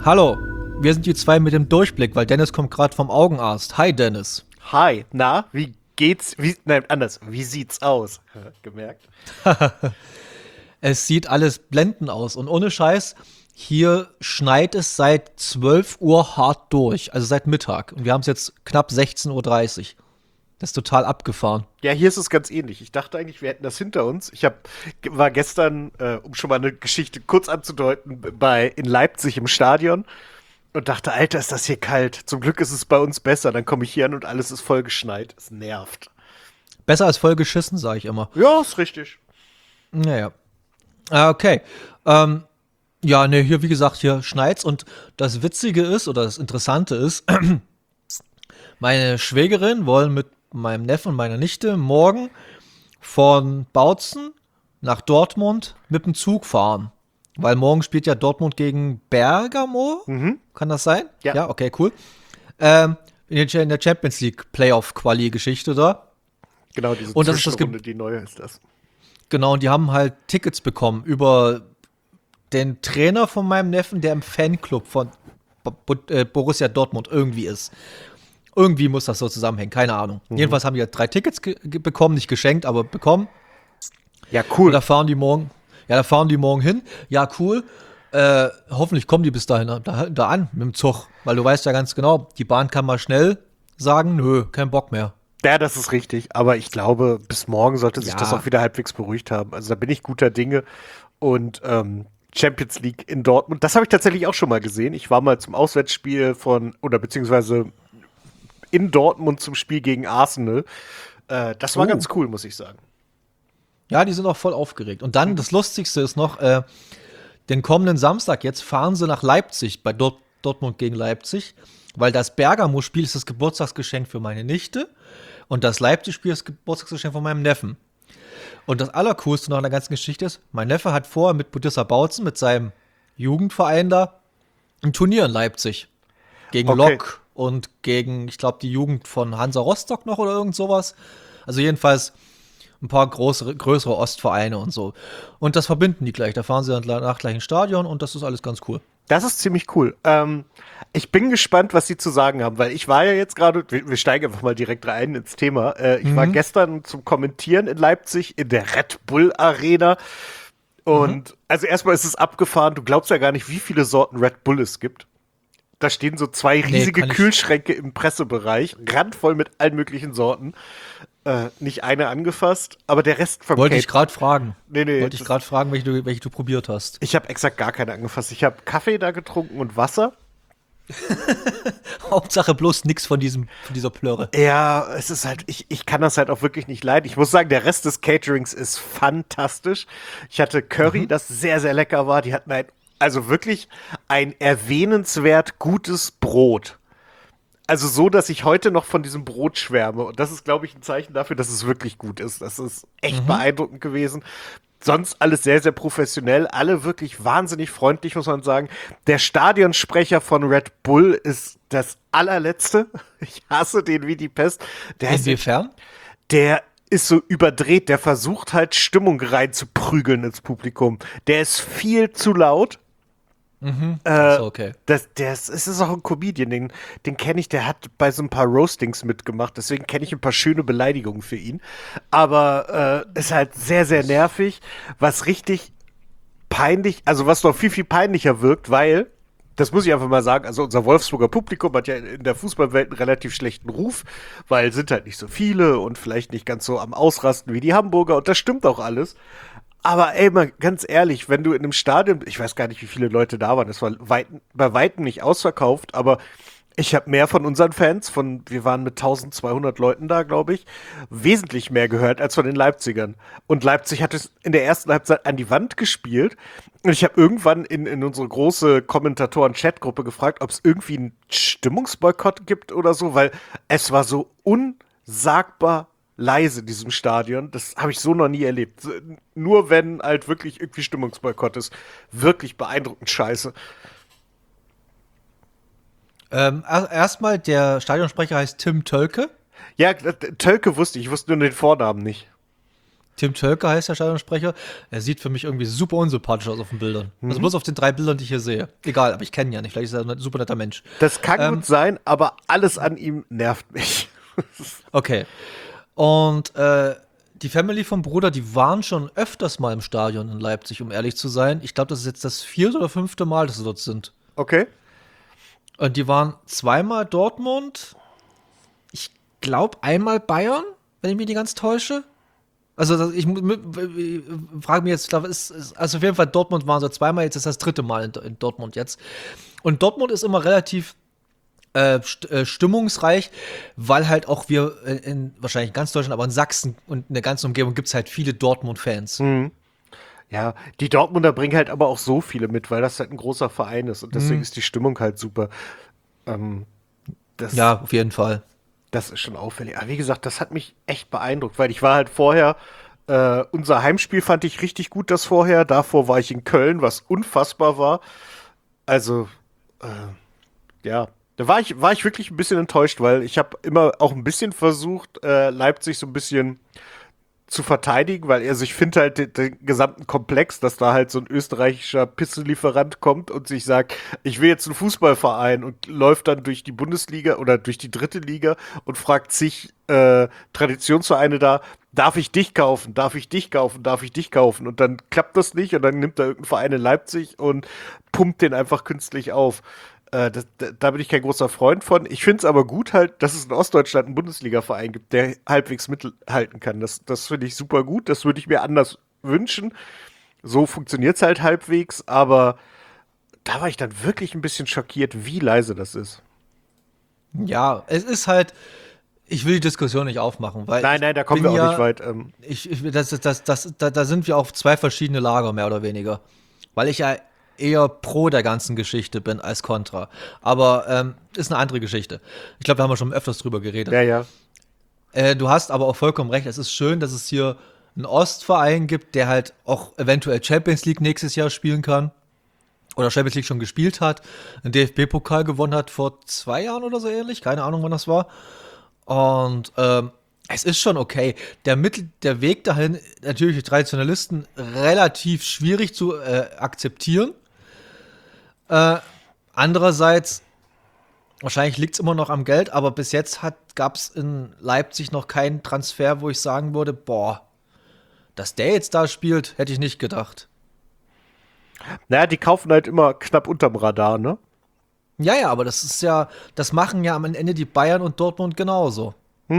Hallo, wir sind die zwei mit dem Durchblick, weil Dennis kommt gerade vom Augenarzt. Hi Dennis. Hi, na, wie geht's? Nein, anders. Wie sieht's aus? Gemerkt? Es sieht alles blendend aus und ohne Scheiß, hier schneit es seit 12 Uhr hart durch, also seit Mittag. Und wir haben es jetzt knapp 16:30 Uhr. Das ist total abgefahren. Ja, hier ist es ganz ähnlich. Ich dachte eigentlich, wir hätten das hinter uns. War gestern, um schon mal eine Geschichte kurz anzudeuten, in Leipzig im Stadion und dachte, Alter, ist das hier kalt. Zum Glück ist es bei uns besser. Dann komme ich hier an und alles ist voll geschneit. Es nervt. Besser als voll geschissen, sage ich immer. Ja, ist richtig. Naja. Okay. Ja, ne, hier, wie gesagt, hier schneit's. Und das Witzige ist, oder das Interessante ist, meine Schwägerin wollen mit meinem Neffen und meiner Nichte morgen von Bautzen nach Dortmund mit dem Zug fahren. Weil morgen spielt ja Dortmund gegen Bergamo. Mhm. Kann das sein? Ja. Ja, okay, cool. In der Champions League Playoff-Quali-Geschichte da. Genau, diese Und das ist das Zwischenrunde, die neue ist das. Genau, und die haben halt Tickets bekommen über den Trainer von meinem Neffen, der im Fanclub von Borussia Dortmund irgendwie ist. Irgendwie muss das so zusammenhängen, keine Ahnung. Jedenfalls haben die halt 3 Tickets bekommen, nicht geschenkt, aber bekommen. Ja, Und cool. da fahren die morgen, hin. Ja, cool. Hoffentlich kommen die bis dahin da an mit dem Zug. Weil du weißt ja ganz genau, die Bahn kann mal schnell sagen, nö, kein Bock mehr. Ja, das ist richtig. Aber ich glaube, bis morgen sollte sich Ja. das auch wieder halbwegs beruhigt haben. Also da bin ich guter Dinge. Und Champions League in Dortmund, das habe ich tatsächlich auch schon mal gesehen. Ich war mal zum Auswärtsspiel beziehungsweise in Dortmund zum Spiel gegen Arsenal. Das war ganz cool, muss ich sagen. Ja, die sind auch voll aufgeregt. Und dann, das Lustigste ist noch, den kommenden Samstag jetzt fahren sie nach Leipzig, bei Dortmund gegen Leipzig, weil das Bergamo-Spiel ist das Geburtstagsgeschenk für meine Nichte und das Leipzig-Spiel ist das Geburtstagsgeschenk von meinem Neffen. Und das Allercoolste noch an der ganzen Geschichte ist, mein Neffe hat vorher mit Budissa Bautzen, mit seinem Jugendverein da, ein Turnier in Leipzig. Gegen Okay. Lok und gegen, ich glaube, die Jugend von Hansa Rostock noch oder irgend sowas. Also jedenfalls ein paar größere Ostvereine und so. Und das verbinden die gleich. Da fahren sie dann danach gleich ins Stadion und das ist alles ganz cool. Das ist ziemlich cool. Ich bin gespannt, was Sie zu sagen haben, weil ich war ja jetzt gerade, wir steigen einfach mal direkt rein ins Thema. Ich war gestern zum Kommentieren in Leipzig in der Red Bull Arena. Und also erstmal ist es abgefahren. Du glaubst ja gar nicht, wie viele Sorten Red Bull es gibt. Da stehen so 2 riesige kann ich- Kühlschränke im Pressebereich, randvoll mit allen möglichen Sorten. Nicht eine angefasst, aber der Rest vom Wollte ich Cake- gerade fragen. Nee, Wollte ich gerade fragen, welche du probiert hast. Ich habe exakt gar keine angefasst. Ich habe Kaffee da getrunken und Wasser. Hauptsache bloß nix von dieser Plörre. Ja, es ist halt, ich kann das halt auch wirklich nicht leiden. Ich muss sagen, der Rest des Caterings ist fantastisch. Ich hatte Curry, das sehr, sehr lecker war. Die hatten also wirklich ein erwähnenswert gutes Brot. Also so, dass ich heute noch von diesem Brot schwärme. Und das ist, glaube ich, ein Zeichen dafür, dass es wirklich gut ist. Das ist echt beeindruckend gewesen. Sonst alles sehr, sehr professionell. Alle wirklich wahnsinnig freundlich, muss man sagen. Der Stadionsprecher von Red Bull ist das allerletzte. Ich hasse den wie die Pest. Inwiefern? Der ist so überdreht. Der versucht halt Stimmung reinzuprügeln ins Publikum. Der ist viel zu laut. Achso, okay. Es ist auch ein Comedian, den kenne ich, der hat bei so ein paar Roastings mitgemacht, deswegen kenne ich ein paar schöne Beleidigungen für ihn. Aber ist halt sehr, sehr nervig, was richtig peinlich, also was noch viel, viel peinlicher wirkt, weil, das muss ich einfach mal sagen, also unser Wolfsburger Publikum hat ja in der Fußballwelt einen relativ schlechten Ruf, weil sind halt nicht so viele und vielleicht nicht ganz so am Ausrasten wie die Hamburger und das stimmt auch alles. Aber ey, mal ganz ehrlich, wenn du in einem Stadion, ich weiß gar nicht, wie viele Leute da waren, es war bei weitem nicht ausverkauft, aber ich habe mehr von unseren Fans, wir waren mit 1200 Leuten da, glaube ich, wesentlich mehr gehört als von den Leipzigern. Und Leipzig hat es in der ersten Halbzeit an die Wand gespielt. Und ich habe irgendwann in unsere große Kommentatoren-Chat-Gruppe gefragt, ob es irgendwie einen Stimmungsboykott gibt oder so, weil es war so unsagbar leise in diesem Stadion. Das habe ich so noch nie erlebt. Nur wenn halt wirklich irgendwie Stimmungsboykott ist. Wirklich beeindruckend scheiße. Erstmal, der Stadionsprecher heißt Tim Tölke. Ja, Tölke wusste ich wusste nur den Vornamen nicht. Tim Tölke heißt der Stadionsprecher. Er sieht für mich irgendwie super unsympathisch aus auf den Bildern. Also bloß auf den 3 Bildern, die ich hier sehe. Egal, aber ich kenne ihn ja nicht. Vielleicht ist er ein super netter Mensch. Das kann gut sein, aber alles an ihm nervt mich. Okay. Und die Family vom Bruder, die waren schon öfters mal im Stadion in Leipzig, um ehrlich zu sein. Ich glaube, das ist jetzt das 4. oder 5. Mal, dass sie dort sind. Okay. Und die waren zweimal Dortmund. Ich glaube, einmal Bayern, wenn ich mich nicht ganz täusche. Also ich frage mich jetzt, ich glaube, also auf jeden Fall Dortmund waren so zweimal, jetzt ist das 3. Mal in Dortmund jetzt. Und Dortmund ist immer relativ stimmungsreich, weil halt auch wir wahrscheinlich in ganz Deutschland, aber in Sachsen und in der ganzen Umgebung gibt es halt viele Dortmund-Fans. Ja, die Dortmunder bringen halt aber auch so viele mit, weil das halt ein großer Verein ist und deswegen ist die Stimmung halt super. Ja, auf jeden Fall. Das ist schon auffällig. Aber wie gesagt, das hat mich echt beeindruckt, weil ich war halt vorher, unser Heimspiel fand ich richtig gut, das vorher. Davor war ich in Köln, was unfassbar war. Also, ja, da war ich wirklich ein bisschen enttäuscht, weil ich habe immer auch ein bisschen versucht, Leipzig so ein bisschen zu verteidigen, weil also ich finde halt den gesamten Komplex, dass da halt so ein österreichischer Pisselieferant kommt und sich sagt, ich will jetzt einen Fußballverein und läuft dann durch die Bundesliga oder durch die 3. Liga und fragt sich Traditionsvereine da, darf ich dich kaufen, darf ich dich kaufen, darf ich dich kaufen? Und dann klappt das nicht und dann nimmt da irgendein Verein in Leipzig und pumpt den einfach künstlich auf. Da bin ich kein großer Freund von. Ich finde es aber gut halt, dass es in Ostdeutschland einen Bundesliga-Verein gibt, der halbwegs mithalten kann. Das finde ich super gut. Das würde ich mir anders wünschen. So funktioniert es halt halbwegs. Aber da war ich dann wirklich ein bisschen schockiert, wie leise das ist. Ja, es ist halt, ich will die Diskussion nicht aufmachen, weil Nein, da kommen wir auch nicht weit. Da sind wir auf 2 verschiedene Lager, mehr oder weniger. Weil ich ja eher pro der ganzen Geschichte bin als kontra. Aber ist eine andere Geschichte. Ich glaube, da haben wir schon öfters drüber geredet. Ja. Du hast aber auch vollkommen recht. Es ist schön, dass es hier einen Ostverein gibt, der halt auch eventuell Champions League nächstes Jahr spielen kann. Oder Champions League schon gespielt hat. Einen DFB-Pokal gewonnen hat vor 2 Jahren oder so ähnlich. Keine Ahnung, wann das war. Und es ist schon okay. Der Weg dahin, natürlich für Traditionalisten, relativ schwierig zu akzeptieren. Andererseits, wahrscheinlich liegt es immer noch am Geld, aber bis jetzt gab es in Leipzig noch keinen Transfer, wo ich sagen würde, boah, dass der jetzt da spielt, hätte ich nicht gedacht. Naja, die kaufen halt immer knapp unterm Radar, ne? Ja, aber das machen ja am Ende die Bayern und Dortmund genauso.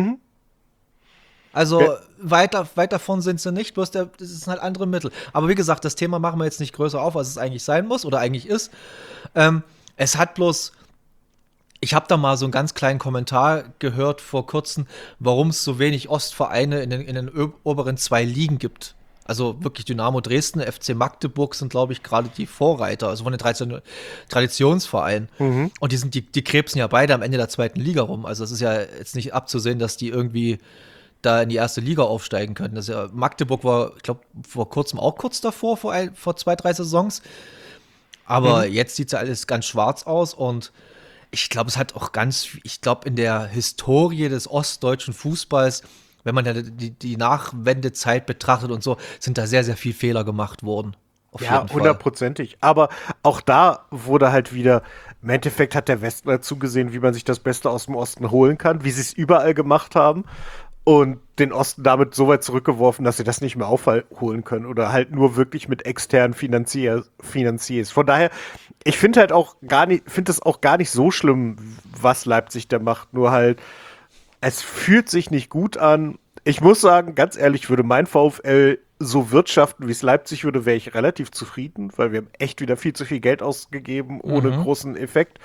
Also Ja. weit davon sind sie nicht, bloß das sind halt andere Mittel. Aber wie gesagt, das Thema machen wir jetzt nicht größer auf, als es eigentlich sein muss oder eigentlich ist. Es hat bloß, ich habe da mal so einen ganz kleinen Kommentar gehört vor kurzem, warum es so wenig Ostvereine in den oberen 2 Ligen gibt. Also wirklich Dynamo Dresden, FC Magdeburg sind, glaube ich, gerade die Vorreiter, also von den Traditionsvereinen. Und die krebsen ja beide am Ende der 2. Liga rum. Also es ist ja jetzt nicht abzusehen, dass die irgendwie da in die 1. Liga aufsteigen können. Das ist ja, Magdeburg war, ich glaube, vor kurzem auch kurz davor, vor 2, 3 Saisons. Aber jetzt sieht es ja alles ganz schwarz aus und ich glaube, ich glaube, in der Historie des ostdeutschen Fußballs, wenn man ja die Nachwendezeit betrachtet und so, sind da sehr, sehr viel Fehler gemacht worden. Auf Ja, jeden Fall. 100%. Aber auch da wurde halt wieder, im Endeffekt hat der Westen halt zugesehen, wie man sich das Beste aus dem Osten holen kann, wie sie es überall gemacht haben und den Osten damit so weit zurückgeworfen, dass sie das nicht mehr aufholen können oder halt nur wirklich mit externen Finanziers. Von daher, ich finde halt auch finde es auch gar nicht so schlimm, was Leipzig da macht, nur halt, es fühlt sich nicht gut an. Ich muss sagen, ganz ehrlich, würde mein VfL so wirtschaften, wie es Leipzig würde, wäre ich relativ zufrieden, weil wir haben echt wieder viel zu viel Geld ausgegeben, ohne großen Effekt.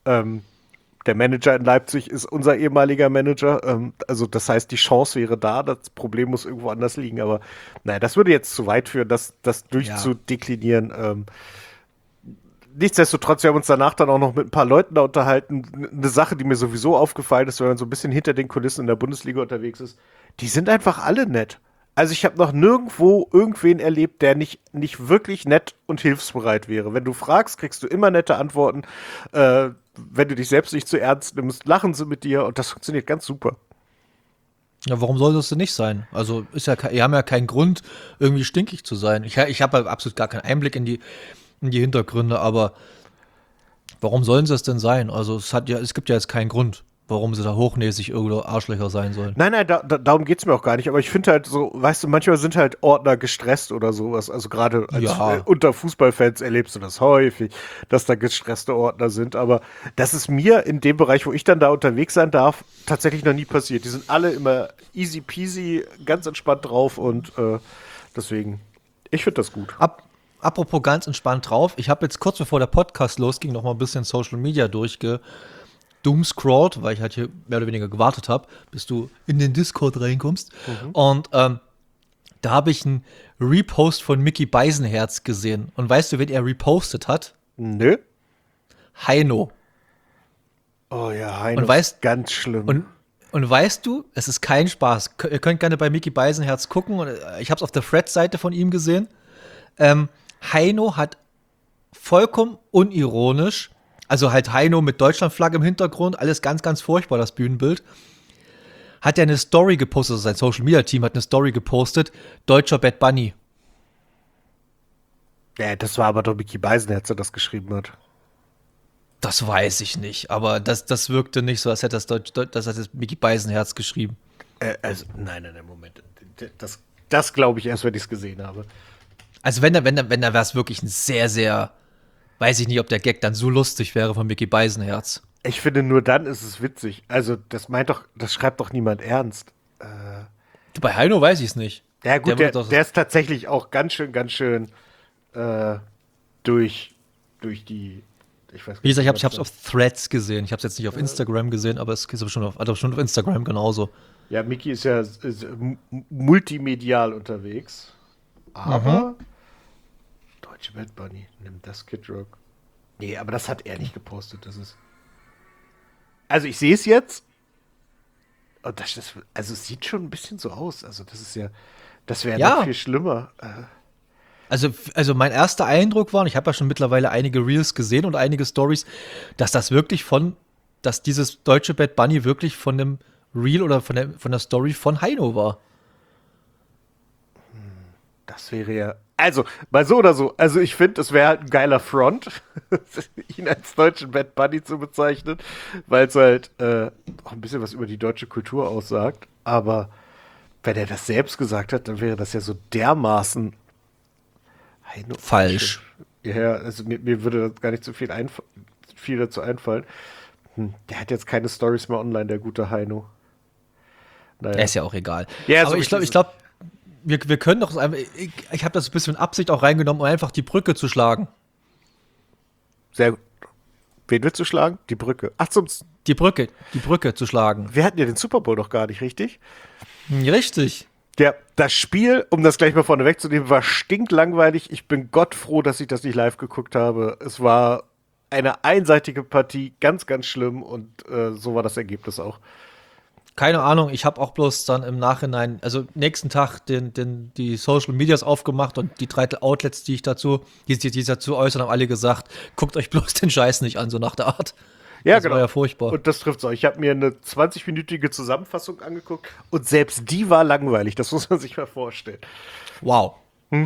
Der Manager in Leipzig ist unser ehemaliger Manager. Also das heißt, die Chance wäre da, das Problem muss irgendwo anders liegen. Aber naja, das würde jetzt zu weit führen, das durchzudeklinieren. Nichtsdestotrotz, wir haben uns danach dann auch noch mit ein paar Leuten da unterhalten. Eine Sache, die mir sowieso aufgefallen ist, wenn man so ein bisschen hinter den Kulissen in der Bundesliga unterwegs ist, die sind einfach alle nett. Also ich habe noch nirgendwo irgendwen erlebt, der nicht wirklich nett und hilfsbereit wäre. Wenn du fragst, kriegst du immer nette Antworten. Wenn du dich selbst nicht zu ernst nimmst, lachen sie mit dir und das funktioniert ganz super. Ja, warum sollte es denn nicht sein? Also ihr haben ja keinen Grund, irgendwie stinkig zu sein. Ich habe halt absolut gar keinen Einblick in die Hintergründe, aber warum sollen sie es denn sein? Also es gibt ja jetzt keinen Grund, warum sie da hochnäsig irgendwo Arschlöcher sein sollen. Nein, darum geht's mir auch gar nicht. Aber ich finde halt so, weißt du, manchmal sind halt Ordner gestresst oder sowas. Also gerade unter Fußballfans erlebst du das häufig, dass da gestresste Ordner sind. Aber das ist mir in dem Bereich, wo ich dann da unterwegs sein darf, tatsächlich noch nie passiert. Die sind alle immer easy peasy, ganz entspannt drauf und deswegen, ich finde das gut. Apropos ganz entspannt drauf, ich habe jetzt kurz bevor der Podcast losging noch mal ein bisschen Social Media doomscrollt, weil ich halt hier mehr oder weniger gewartet habe, bis du in den Discord reinkommst. Und da habe ich einen Repost von Mickey Beisenherz gesehen. Und weißt du, wen er repostet hat? Nö. Heino. Oh ja, Heino und ist ganz schlimm. Und weißt du, es ist kein Spaß. Ihr könnt gerne bei Mickey Beisenherz gucken. Und ich habe es auf der Threads-Seite von ihm gesehen. Heino hat vollkommen unironisch, also halt Heino mit Deutschlandflagge im Hintergrund, alles ganz, ganz furchtbar, das Bühnenbild, hat er eine Story gepostet, also sein Social-Media-Team hat eine Story gepostet, deutscher Bad Bunny. Ja, das war aber doch Mickey Beisenherz, der das geschrieben hat. Das weiß ich nicht, aber das wirkte nicht so, als hätte das Mickey Beisenherz geschrieben. Also, nein, Moment. Das glaube ich erst, wenn ich es gesehen habe. Also wenn da wäre es wirklich ein sehr, sehr, weiß ich nicht, ob der Gag dann so lustig wäre von Mickey Beisenherz. Ich finde, nur dann ist es witzig. Also, das schreibt doch niemand ernst. Bei Heino weiß ich es nicht. Ja gut, der ist tatsächlich auch ganz schön durch die, ich weiß Wie gesagt, ich hab's auf Threads gesehen. Ich habe es jetzt nicht auf Instagram gesehen, aber es ist schon auf Instagram genauso. Ja, Mickey ist multimedial unterwegs. Aber Deutsche Bad Bunny, nimmt das Kid Rock. Nee, aber das hat er nicht gepostet. Also ich sehe es jetzt. Und also es sieht schon ein bisschen so aus. Also das wäre noch viel schlimmer. Also mein erster Eindruck war, ich habe ja schon mittlerweile einige Reels gesehen und einige Stories, dass dieses deutsche Bad Bunny wirklich von dem Reel oder von der Story von Heino war. Das wäre ja. Also, mal so oder so. Also, ich finde, es wäre halt ein geiler Front, ihn als deutschen Bad Bunny zu bezeichnen, weil es halt auch ein bisschen was über die deutsche Kultur aussagt. Aber wenn er das selbst gesagt hat, dann wäre das ja so dermaßen falsch. Ja, also mir würde gar nicht so viel dazu einfallen. Der hat jetzt keine Stories mehr online, der gute Heino. Naja. Er ist ja auch egal. Ja, aber so ich glaube, wir können doch einfach, ich habe das ein bisschen mit Absicht auch reingenommen, um einfach die Brücke zu schlagen. Sehr gut. Wen willst du schlagen? Die Brücke. Ach, die Brücke zu schlagen. Wir hatten ja den Super Bowl noch gar nicht, richtig? Richtig. Ja, das Spiel, um das gleich mal vorne wegzunehmen, war stinklangweilig. Ich bin gottfroh, dass ich das nicht live geguckt habe. Es war eine einseitige Partie, ganz, ganz schlimm und so war das Ergebnis auch. Keine Ahnung, ich habe auch bloß dann im Nachhinein, also nächsten Tag die Social Medias aufgemacht und die 3 Outlets, die dazu äußern, haben alle gesagt, guckt euch bloß den Scheiß nicht an, so nach der Art. Ja, das genau. war ja furchtbar. Und das trifft's auch. Ich habe mir eine 20-minütige Zusammenfassung angeguckt und selbst die war langweilig. Das muss man sich mal vorstellen. Wow.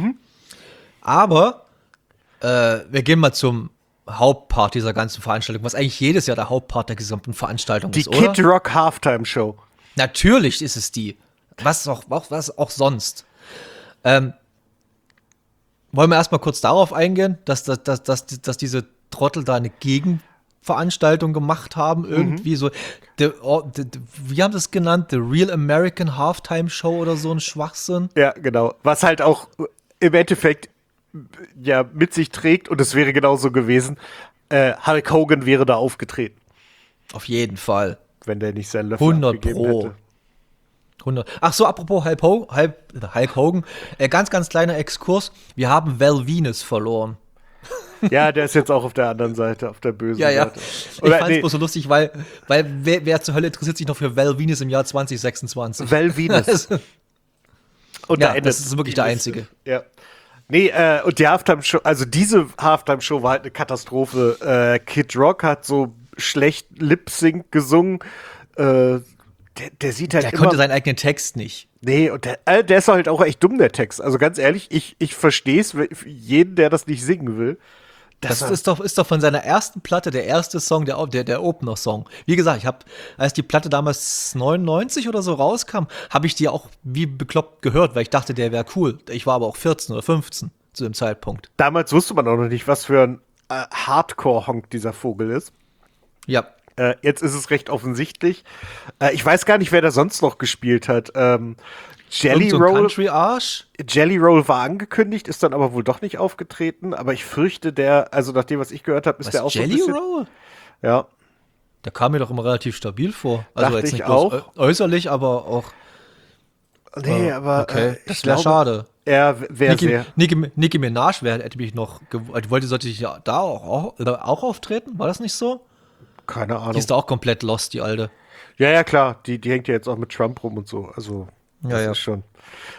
Aber wir gehen mal zum Hauptpart dieser ganzen Veranstaltung, was eigentlich jedes Jahr der Hauptpart der gesamten Veranstaltung ist, oder? Die Kid Rock Halftime Show. Natürlich ist es die. Was auch sonst. Wollen wir erstmal kurz darauf eingehen, dass diese Trottel da eine Gegenveranstaltung gemacht haben, irgendwie so, wie haben sie es genannt? The Real American Halftime Show oder so ein Schwachsinn? Ja, genau. Was halt auch im Endeffekt ja mit sich trägt, und es wäre genauso gewesen, Hulk Hogan wäre da aufgetreten. Auf jeden Fall. Wenn der nicht seinen Löffel 100 abgegeben Pro. hätte. 100. Ach so, apropos Hulk Hogan, ganz, ganz kleiner Exkurs. Wir haben Val Venus verloren. Ja, der ist jetzt auch auf der anderen Seite, auf der bösen Ja. Seite. Ich fand's bloß so lustig, weil wer zur Hölle interessiert sich noch für Val Venus im Jahr 2026? Val Venus. Und ja, das ist wirklich der einzige. Ja. Nee, und die Halftime-Show, also diese Halftime-Show war halt eine Katastrophe. Kid Rock hat so schlecht Lip-Sync gesungen. der sieht halt Der immer. konnte seinen eigenen Text nicht. Nee, und der ist halt auch echt dumm, der Text. Also ganz ehrlich, ich verstehe es für jeden, der das nicht singen will. Das ist doch von seiner ersten Platte der erste Song, der Opener-Song. Wie gesagt, als die Platte damals 99 oder so rauskam, habe ich die auch wie bekloppt gehört, weil ich dachte, der wäre cool. Ich war aber auch 14 oder 15 zu dem Zeitpunkt. Damals wusste man auch noch nicht, was für ein Hardcore-Honk dieser Vogel ist. Ja. Jetzt ist es recht offensichtlich. Ich weiß gar nicht, wer da sonst noch gespielt hat. Jelly So ein Roll. Country-Arsch. Jelly Roll war angekündigt, ist dann aber wohl doch nicht aufgetreten. Aber ich fürchte, also nach dem, was ich gehört habe, ist der auch so ein Jelly bisschen. Roll? Ja, Der kam mir doch immer relativ stabil vor. Also Dachte jetzt ich nicht bloß auch. Äußerlich, aber auch. nee, aber Okay, ich das wäre glaube, schade. er wäre sehr. Nicki Minaj hätte mich noch. Sollte ich ja da auch auftreten? War das nicht so? Keine Die Ahnung. ist da auch komplett lost, die Alte. Ja, klar, die hängt ja jetzt auch mit Trump rum und so. Also, das Ja, ja. ist schon.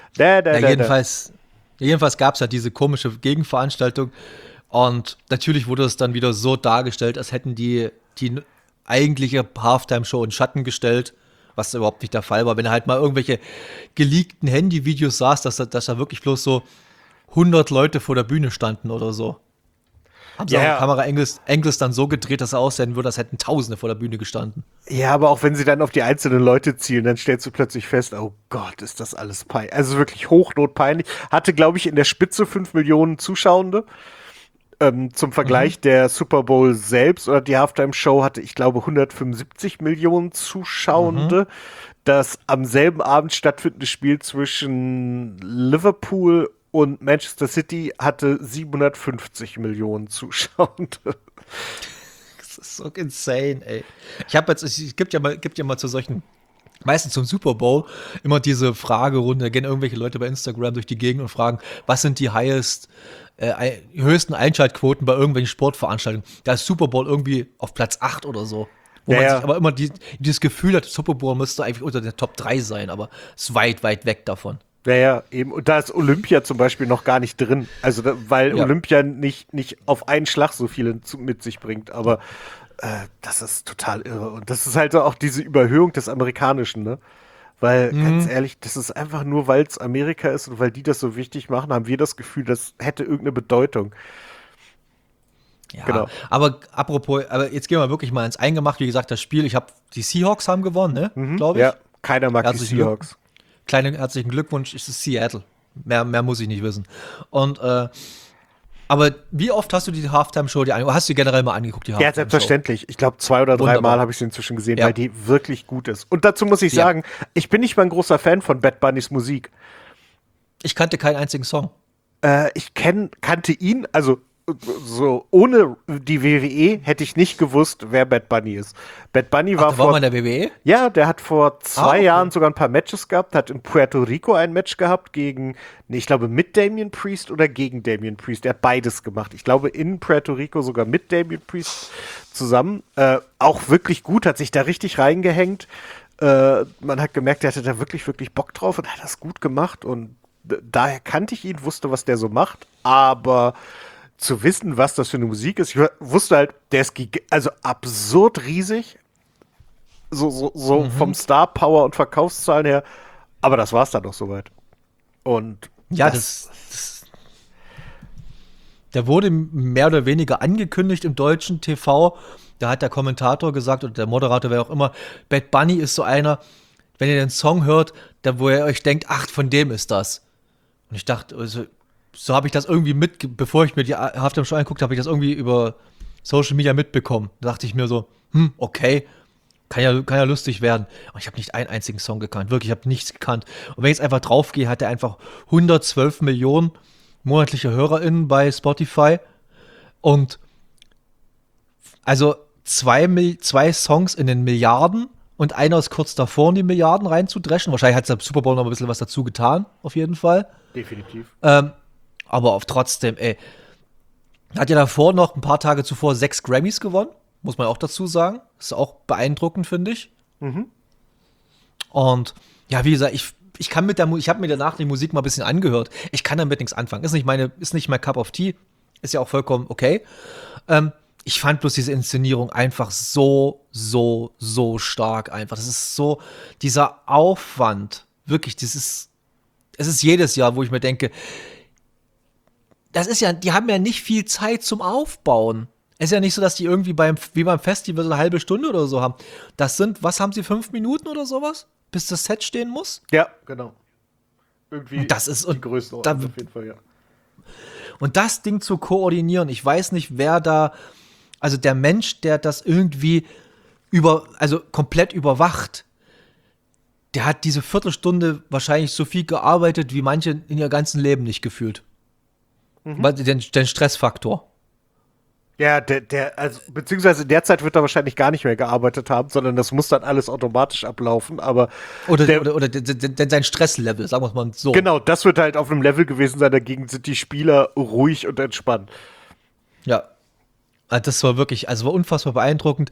Jedenfalls gab es ja diese komische Gegenveranstaltung und natürlich wurde es dann wieder so dargestellt, als hätten die eigentliche Halftime-Show in Schatten gestellt, was überhaupt nicht der Fall war. Wenn du halt mal irgendwelche geleakten Handyvideos sahst, dass da wirklich bloß so 100 Leute vor der Bühne standen oder so. Haben sie Ja. auch Kamera-Angles dann so gedreht, dass er aussehen würde, als hätten Tausende vor der Bühne gestanden. Ja, aber auch wenn sie dann auf die einzelnen Leute zielen, dann stellst du plötzlich fest, oh Gott, ist das alles peinlich. Also wirklich hochnotpeinlich. Hatte, glaube ich, in der Spitze 5 Millionen Zuschauende. Zum Vergleich, der Super Bowl selbst oder die Halftime-Show hatte, ich glaube, 175 Millionen Zuschauende. Das am selben Abend stattfindende Spiel zwischen Liverpool und Manchester City hatte 750 Millionen Zuschauende. Das ist so insane, ey. Es gibt ja mal zu solchen, meistens zum Super Bowl, immer diese Fragerunde, da gehen irgendwelche Leute bei Instagram durch die Gegend und fragen, was sind die höchsten Einschaltquoten bei irgendwelchen Sportveranstaltungen. Da ist Super Bowl irgendwie auf Platz 8 oder so. Wo Ja, man ja. sich aber immer dieses Gefühl hat, Super Bowl müsste eigentlich unter der Top 3 sein, aber ist weit, weit weg davon. Naja, eben. Und da ist Olympia zum Beispiel noch gar nicht drin. Also, weil Ja. Olympia nicht auf einen Schlag so viele mit sich bringt. Aber das ist total irre. Und das ist halt auch diese Überhöhung des Amerikanischen, ne? Weil, ganz ehrlich, das ist einfach nur, weil es Amerika ist und weil die das so wichtig machen, haben wir das Gefühl, das hätte irgendeine Bedeutung. Ja, Genau. aber jetzt gehen wir wirklich mal ins Eingemachte. Wie gesagt, das Spiel, die Seahawks haben gewonnen, ne? Glaube ich. Ja, keiner mag die Herzlichen Seahawks. Kleinen herzlichen Glückwunsch, es ist Seattle. Mehr muss ich nicht wissen. Und, aber wie oft hast du die Halftime-Show angeguckt? Hast du die generell mal angeguckt, die Ja, Halftime-Show? selbstverständlich. Ich glaube, 2 oder 3 Wunderbar. Mal habe ich sie inzwischen gesehen, Ja. weil die wirklich gut ist. Und dazu muss ich Ja. sagen, ich bin nicht mal ein großer Fan von Bad Bunnys Musik. Ich kannte keinen einzigen Song. Ich kannte ihn, also so ohne die WWE hätte ich nicht gewusst, wer Bad Bunny ist. Bad Bunny war Der war mal in der WWE? ja, der hat vor 2 okay. Jahren sogar ein paar Matches gehabt, hat in Puerto Rico ein Match gehabt gegen, nee, ich glaube mit Damian Priest oder gegen Damian Priest. Der hat beides gemacht. Ich glaube in Puerto Rico sogar mit Damian Priest zusammen. Auch wirklich gut, hat sich da richtig reingehängt. Man hat gemerkt, der hatte da wirklich, wirklich Bock drauf und hat das gut gemacht und daher kannte ich ihn, wusste, was der so macht, aber zu wissen, was das für eine Musik ist, ich wusste halt, der ist also absurd riesig, so vom Star Power und Verkaufszahlen her, aber das war's dann doch soweit. Und Ja, der wurde mehr oder weniger angekündigt im deutschen TV. Da hat der Kommentator gesagt, oder der Moderator, wer auch immer, Bad Bunny ist so einer, wenn ihr den Song hört, wo ihr euch denkt, ach, von dem ist das. Und ich dachte, also, so habe ich das irgendwie bevor ich mir die Halftime-Show angeguckt habe, ich das irgendwie über Social Media mitbekommen. Da dachte ich mir so, okay, kann ja lustig werden. Und ich habe nicht einen einzigen Song gekannt. Wirklich, ich habe nichts gekannt. Und wenn ich jetzt einfach draufgehe, hat er einfach 112 Millionen monatliche HörerInnen bei Spotify. Und also zwei Songs in den Milliarden und einer ist kurz davor, in die Milliarden reinzudreschen. Wahrscheinlich hat der Super Bowl noch ein bisschen was dazu getan, auf jeden Fall. definitiv. Aber auch trotzdem, ey. Hat ja davor noch ein paar Tage zuvor 6 Grammys gewonnen, muss man auch dazu sagen. Ist auch beeindruckend, finde ich. Und ja, wie gesagt, ich habe mir danach die Musik mal ein bisschen angehört. Ich kann damit nichts anfangen. Ist nicht mein Cup of Tea. Ist ja auch vollkommen okay. ich fand bloß diese Inszenierung einfach so, so, so stark einfach. Das ist so, dieser Aufwand, wirklich, es ist jedes Jahr, wo ich mir denke, das ist ja, die haben ja nicht viel Zeit zum Aufbauen. Es ist ja nicht so, dass die irgendwie wie beim Festival so eine halbe Stunde oder so haben. Das sind, was haben sie, 5 Minuten oder sowas? Bis das Set stehen muss? Ja, genau. Irgendwie Und das ist, die und, Größenordnung auf jeden Fall, ja. und das Ding zu koordinieren, ich weiß nicht, wer da, also der Mensch, der das irgendwie also komplett überwacht, der hat diese Viertelstunde wahrscheinlich so viel gearbeitet, wie manche in ihr ganzen Leben nicht gefühlt. Weil den Stressfaktor. Ja, also, beziehungsweise in der Zeit wird er wahrscheinlich gar nicht mehr gearbeitet haben, sondern das muss dann alles automatisch ablaufen, aber Oder sein Stresslevel, sagen wir es mal so. genau, das wird halt auf einem Level gewesen sein, dagegen sind die Spieler ruhig und entspannt. Ja. Also das war wirklich, also war unfassbar beeindruckend.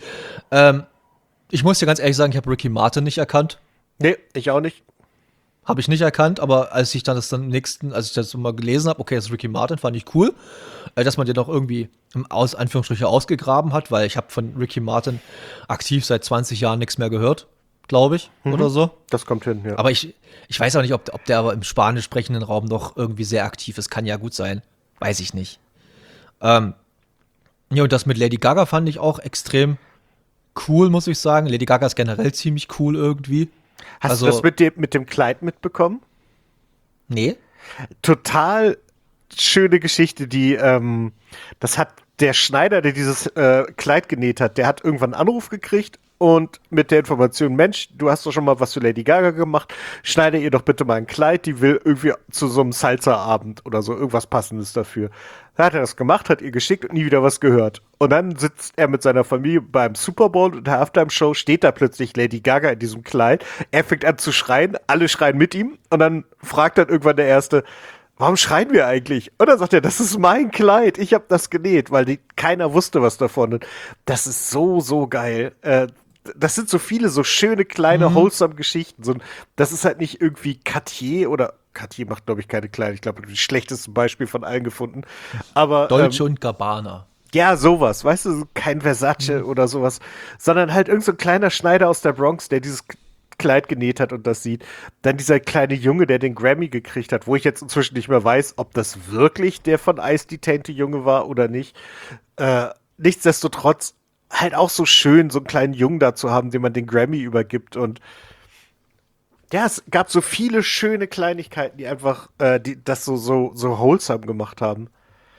Ich muss dir ganz ehrlich sagen, ich habe Ricky Martin nicht erkannt. Nee, ich auch nicht. Habe ich nicht erkannt, aber als ich als ich das mal gelesen habe, okay, das ist Ricky Martin, fand ich cool, dass man den auch irgendwie Anführungsstriche ausgegraben hat, weil ich habe von Ricky Martin aktiv seit 20 Jahren nichts mehr gehört, glaube ich, oder so. Das kommt hin, ja. Aber ich weiß auch nicht, ob der aber im spanisch sprechenden Raum noch irgendwie sehr aktiv ist. Kann ja gut sein. Weiß ich nicht. Ja, und das mit Lady Gaga fand ich auch extrem cool, muss ich sagen. Lady Gaga ist generell ziemlich cool irgendwie. Hast du Also, das mit dem Kleid mitbekommen? nee. Total schöne Geschichte, das hat der Schneider, der dieses Kleid genäht hat, der hat irgendwann einen Anruf gekriegt und mit der Information, Mensch, du hast doch schon mal was für Lady Gaga gemacht, schneide ihr doch bitte mal ein Kleid, die will irgendwie zu so einem Salsa-Abend oder so, irgendwas Passendes dafür. Da hat er das gemacht, hat ihr geschickt und nie wieder was gehört. Und dann sitzt er mit seiner Familie beim Super Bowl und in der Halftime-Show steht da plötzlich Lady Gaga in diesem Kleid. Er fängt an zu schreien, alle schreien mit ihm und dann fragt dann irgendwann der Erste, warum schreien wir eigentlich? Und dann sagt er, das ist mein Kleid, ich habe das genäht, weil keiner wusste was davon. Und das ist so, so geil. Das sind so viele so schöne, kleine, wholesome Geschichten. Das ist halt nicht irgendwie Cartier oder Cartier macht, glaube ich, keine Kleider. Ich glaube, das schlechteste Beispiel von allen gefunden. Aber Dolce und Gabbana. ja, sowas, weißt du, kein Versace oder sowas, sondern halt irgend so ein kleiner Schneider aus der Bronx, der dieses Kleid genäht hat und das sieht. Dann dieser kleine Junge, der den Grammy gekriegt hat, wo ich jetzt inzwischen nicht mehr weiß, ob das wirklich der von Ice detainte Junge war oder nicht. Nichtsdestotrotz halt auch so schön, so einen kleinen Jungen da zu haben, dem man den Grammy übergibt und ja, es gab so viele schöne Kleinigkeiten, die einfach die das so wholesome gemacht haben.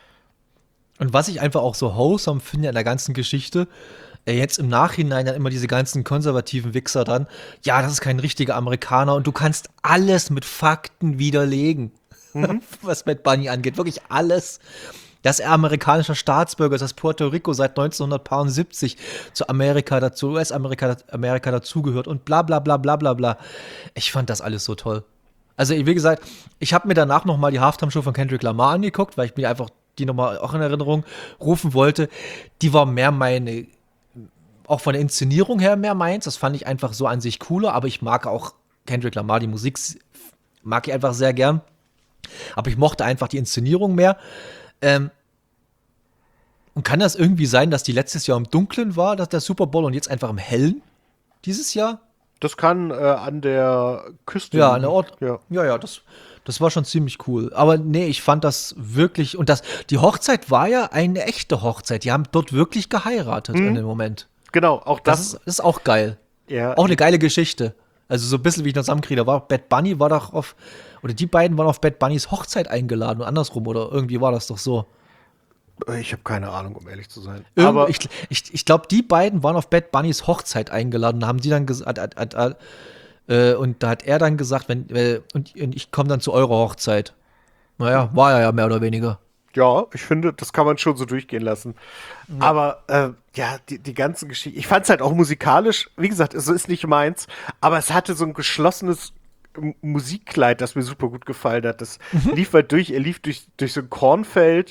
Und was ich einfach auch so wholesome finde an der ganzen Geschichte, jetzt im Nachhinein dann immer diese ganzen konservativen Wichser dann, ja, das ist kein richtiger Amerikaner und du kannst alles mit Fakten widerlegen, was Bad Bunny angeht, wirklich alles. Dass er amerikanischer Staatsbürger ist, dass Puerto Rico seit 1970 zu US-Amerika dazugehört und bla bla bla bla bla bla. Ich fand das alles so toll. Also, wie gesagt, ich habe mir danach noch mal die Halftime-Show von Kendrick Lamar angeguckt, weil ich mir einfach die noch mal auch in Erinnerung rufen wollte. Die war mehr auch von der Inszenierung her mehr meins. Das fand ich einfach so an sich cooler, aber ich mag auch Kendrick Lamar, die Musik mag ich einfach sehr gern. Aber ich mochte einfach die Inszenierung mehr. Und kann das irgendwie sein, dass die letztes Jahr im Dunklen war, dass der Super Bowl und jetzt einfach im Hellen dieses Jahr? Das kann an der Küste. Ja, an der Ort. Ja. Ja, das war schon ziemlich cool. Aber nee, ich fand das wirklich. Und die Hochzeit war ja eine echte Hochzeit. Die haben dort wirklich geheiratet in dem Moment. Genau, auch Das ist auch geil. Ja. Auch eine geile Geschichte. Also so ein bisschen wie ich noch zusammenkriege. Bad Bunny war doch oder die beiden waren auf Bad Bunnys Hochzeit eingeladen und andersrum. Oder irgendwie war das doch so. Ich habe keine Ahnung, um ehrlich zu sein. Aber ich glaube, die beiden waren auf Bad Bunnys Hochzeit eingeladen. Da haben die dann gesagt, und da hat er dann gesagt, und ich komme dann zu eurer Hochzeit. Naja, war er ja mehr oder weniger. Ja, ich finde, das kann man schon so durchgehen lassen. Ja. Aber ja, die ganzen Geschichten. Ich fand es halt auch musikalisch, wie gesagt, es ist nicht meins, aber es hatte so ein geschlossenes Musikkleid, das mir super gut gefallen hat. Das lief halt er lief durch so ein Kornfeld,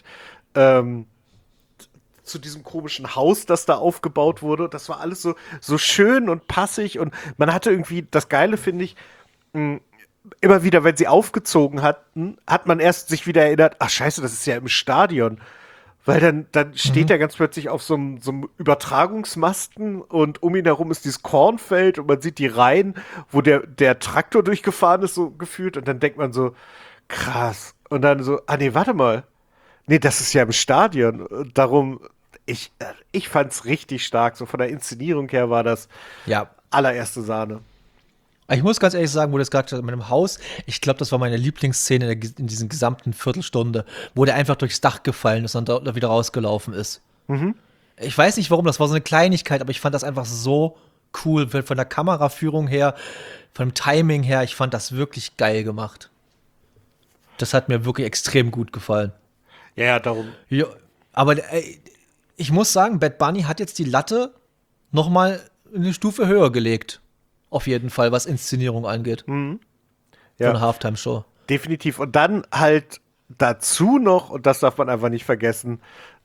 zu diesem komischen Haus, das da aufgebaut wurde. Das war alles so schön und passig und man hatte irgendwie, das Geile finde ich, immer wieder, wenn sie aufgezogen hatten, hat man erst sich wieder erinnert, ach scheiße, das ist ja im Stadion. Weil dann steht er ganz plötzlich auf so einem Übertragungsmasten und um ihn herum ist dieses Kornfeld und man sieht die Reihen, wo der Traktor durchgefahren ist, so gefühlt. Und dann denkt man so, krass. Und dann so, nee, warte mal. Nee, das ist ja im Stadion. Und darum, ich fand's richtig stark. So von der Inszenierung her war das Ja. allererste Sahne. Ich muss ganz ehrlich sagen, wo das gerade mit dem Haus, ich glaube, das war meine Lieblingsszene in diesen gesamten Viertelstunde, wo der einfach durchs Dach gefallen ist und da wieder rausgelaufen ist. Ich weiß nicht warum, das war so eine Kleinigkeit, aber ich fand das einfach so cool. Von der Kameraführung her, vom Timing her, ich fand das wirklich geil gemacht. Das hat mir wirklich extrem gut gefallen. Ja, darum. Ja, aber ich muss sagen, Bad Bunny hat jetzt die Latte noch mal eine Stufe höher gelegt. Auf jeden Fall, was Inszenierung angeht. Von Ja. der Halftime-Show. Definitiv. Und dann halt dazu noch, und das darf man einfach nicht vergessen,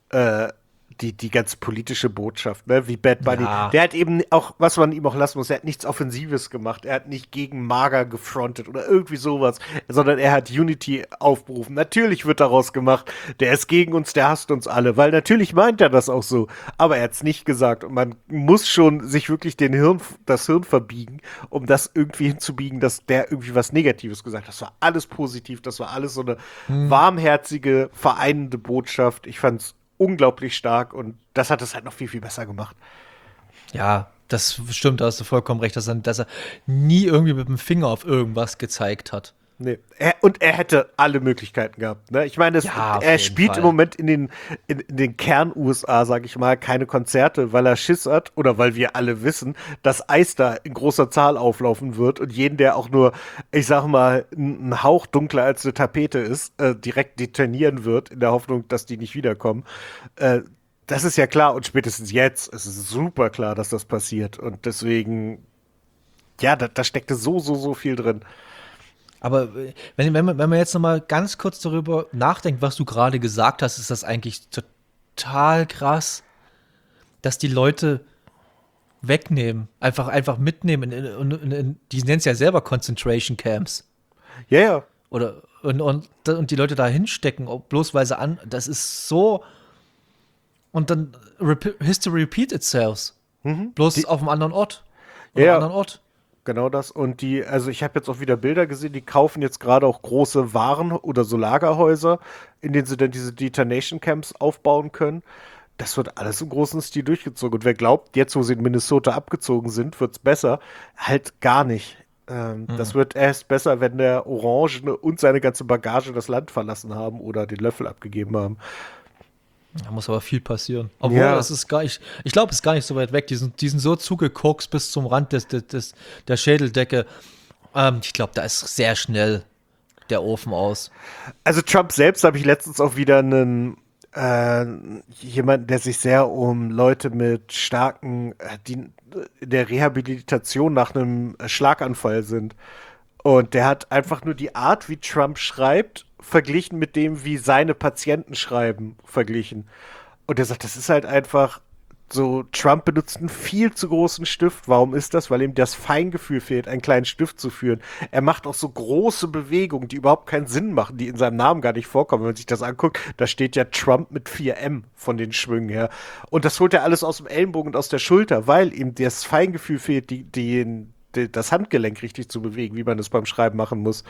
die ganz politische Botschaft, ne? Wie Bad Bunny. Ja. Der hat eben auch, was man ihm auch lassen muss, er hat nichts Offensives gemacht. Er hat nicht gegen MAGA gefrontet oder irgendwie sowas, sondern er hat Unity aufberufen. Natürlich wird daraus gemacht, der ist gegen uns, der hasst uns alle, weil natürlich meint er das auch so. Aber er hat es nicht gesagt. Und man muss schon sich wirklich das Hirn verbiegen, um das irgendwie hinzubiegen, dass der irgendwie was Negatives gesagt hat. Das war alles positiv, das war alles so eine warmherzige, vereinende Botschaft. Ich fand's unglaublich stark und das hat es halt noch viel, viel besser gemacht. Ja, das stimmt, da hast du vollkommen recht, dass er nie irgendwie mit dem Finger auf irgendwas gezeigt hat. Nee. Er hätte alle Möglichkeiten gehabt. Ne? Ich meine, Ja, auf er jeden spielt Fall. im Moment in den Kern-USA, sag ich mal, keine Konzerte, weil er Schiss hat oder weil wir alle wissen, dass Eis da in großer Zahl auflaufen wird und jeden, der auch nur, ich sag mal, ein Hauch dunkler als eine Tapete ist, direkt detonieren wird, in der Hoffnung, dass die nicht wiederkommen. Das ist ja klar und spätestens jetzt ist es super klar, dass das passiert und deswegen, ja, da steckte so viel drin. Aber wenn man jetzt noch mal ganz kurz darüber nachdenkt, was du gerade gesagt hast, ist das eigentlich total krass, dass die Leute wegnehmen, einfach mitnehmen. Die nennen es ja selber Concentration Camps. Ja, ja. Und die Leute da hinstecken, bloß weil sie das ist so. Und dann History repeat itself. Bloß auf einem anderen Ort. Oder Ja. einem anderen Ort. Genau das. Und also ich habe jetzt auch wieder Bilder gesehen, die kaufen jetzt gerade auch große Waren- oder so Lagerhäuser, in denen sie dann diese Detonation Camps aufbauen können. Das wird alles im großen Stil durchgezogen. Und wer glaubt, jetzt, wo sie in Minnesota abgezogen sind, wird's besser, halt gar nicht. Das wird erst besser, wenn der Orangene und seine ganze Bagage das Land verlassen haben oder den Löffel abgegeben haben. Da muss aber viel passieren. Obwohl, Ja. das ist gar nicht, ich glaube, es ist gar nicht so weit weg. Die sind so zugekokst bis zum Rand der Schädeldecke. Ich glaube, da ist sehr schnell der Ofen aus. Also Trump selbst habe ich letztens auch wieder jemanden, der sich sehr um Leute mit starken, die in der Rehabilitation nach einem Schlaganfall sind. Und der hat einfach nur die Art, wie Trump schreibt, verglichen mit dem, wie seine Patienten schreiben, verglichen. Und er sagt, das ist halt einfach so, Trump benutzt einen viel zu großen Stift. Warum ist das? Weil ihm das Feingefühl fehlt, einen kleinen Stift zu führen. Er macht auch so große Bewegungen, die überhaupt keinen Sinn machen, die in seinem Namen gar nicht vorkommen. Wenn man sich das anguckt, da steht ja Trump mit 4M von den Schwüngen her. Und das holt er alles aus dem Ellenbogen und aus der Schulter, weil ihm das Feingefühl fehlt, das Handgelenk richtig zu bewegen, wie man das beim Schreiben machen muss.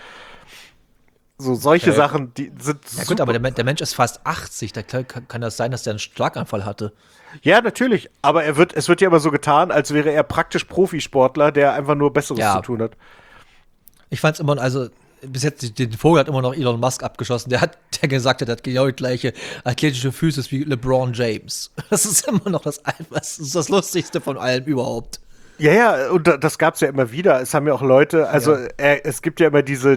So solche Sachen, die sind Ja gut, super. aber der Mensch ist fast 80. Da kann das sein, dass der einen Schlaganfall hatte. Ja, natürlich. Aber es wird ja immer so getan, als wäre er praktisch Profisportler, der einfach nur Besseres Ja. zu tun hat. Ich fand's immer, also bis jetzt, den Vogel hat immer noch Elon Musk abgeschossen. Der gesagt hat, er hat genau die gleiche athletische Füße wie LeBron James. Das ist immer noch das ist das Lustigste von allem überhaupt. Ja, ja, und das gab's ja immer wieder. Es haben ja auch Leute, also Ja. es gibt ja immer diese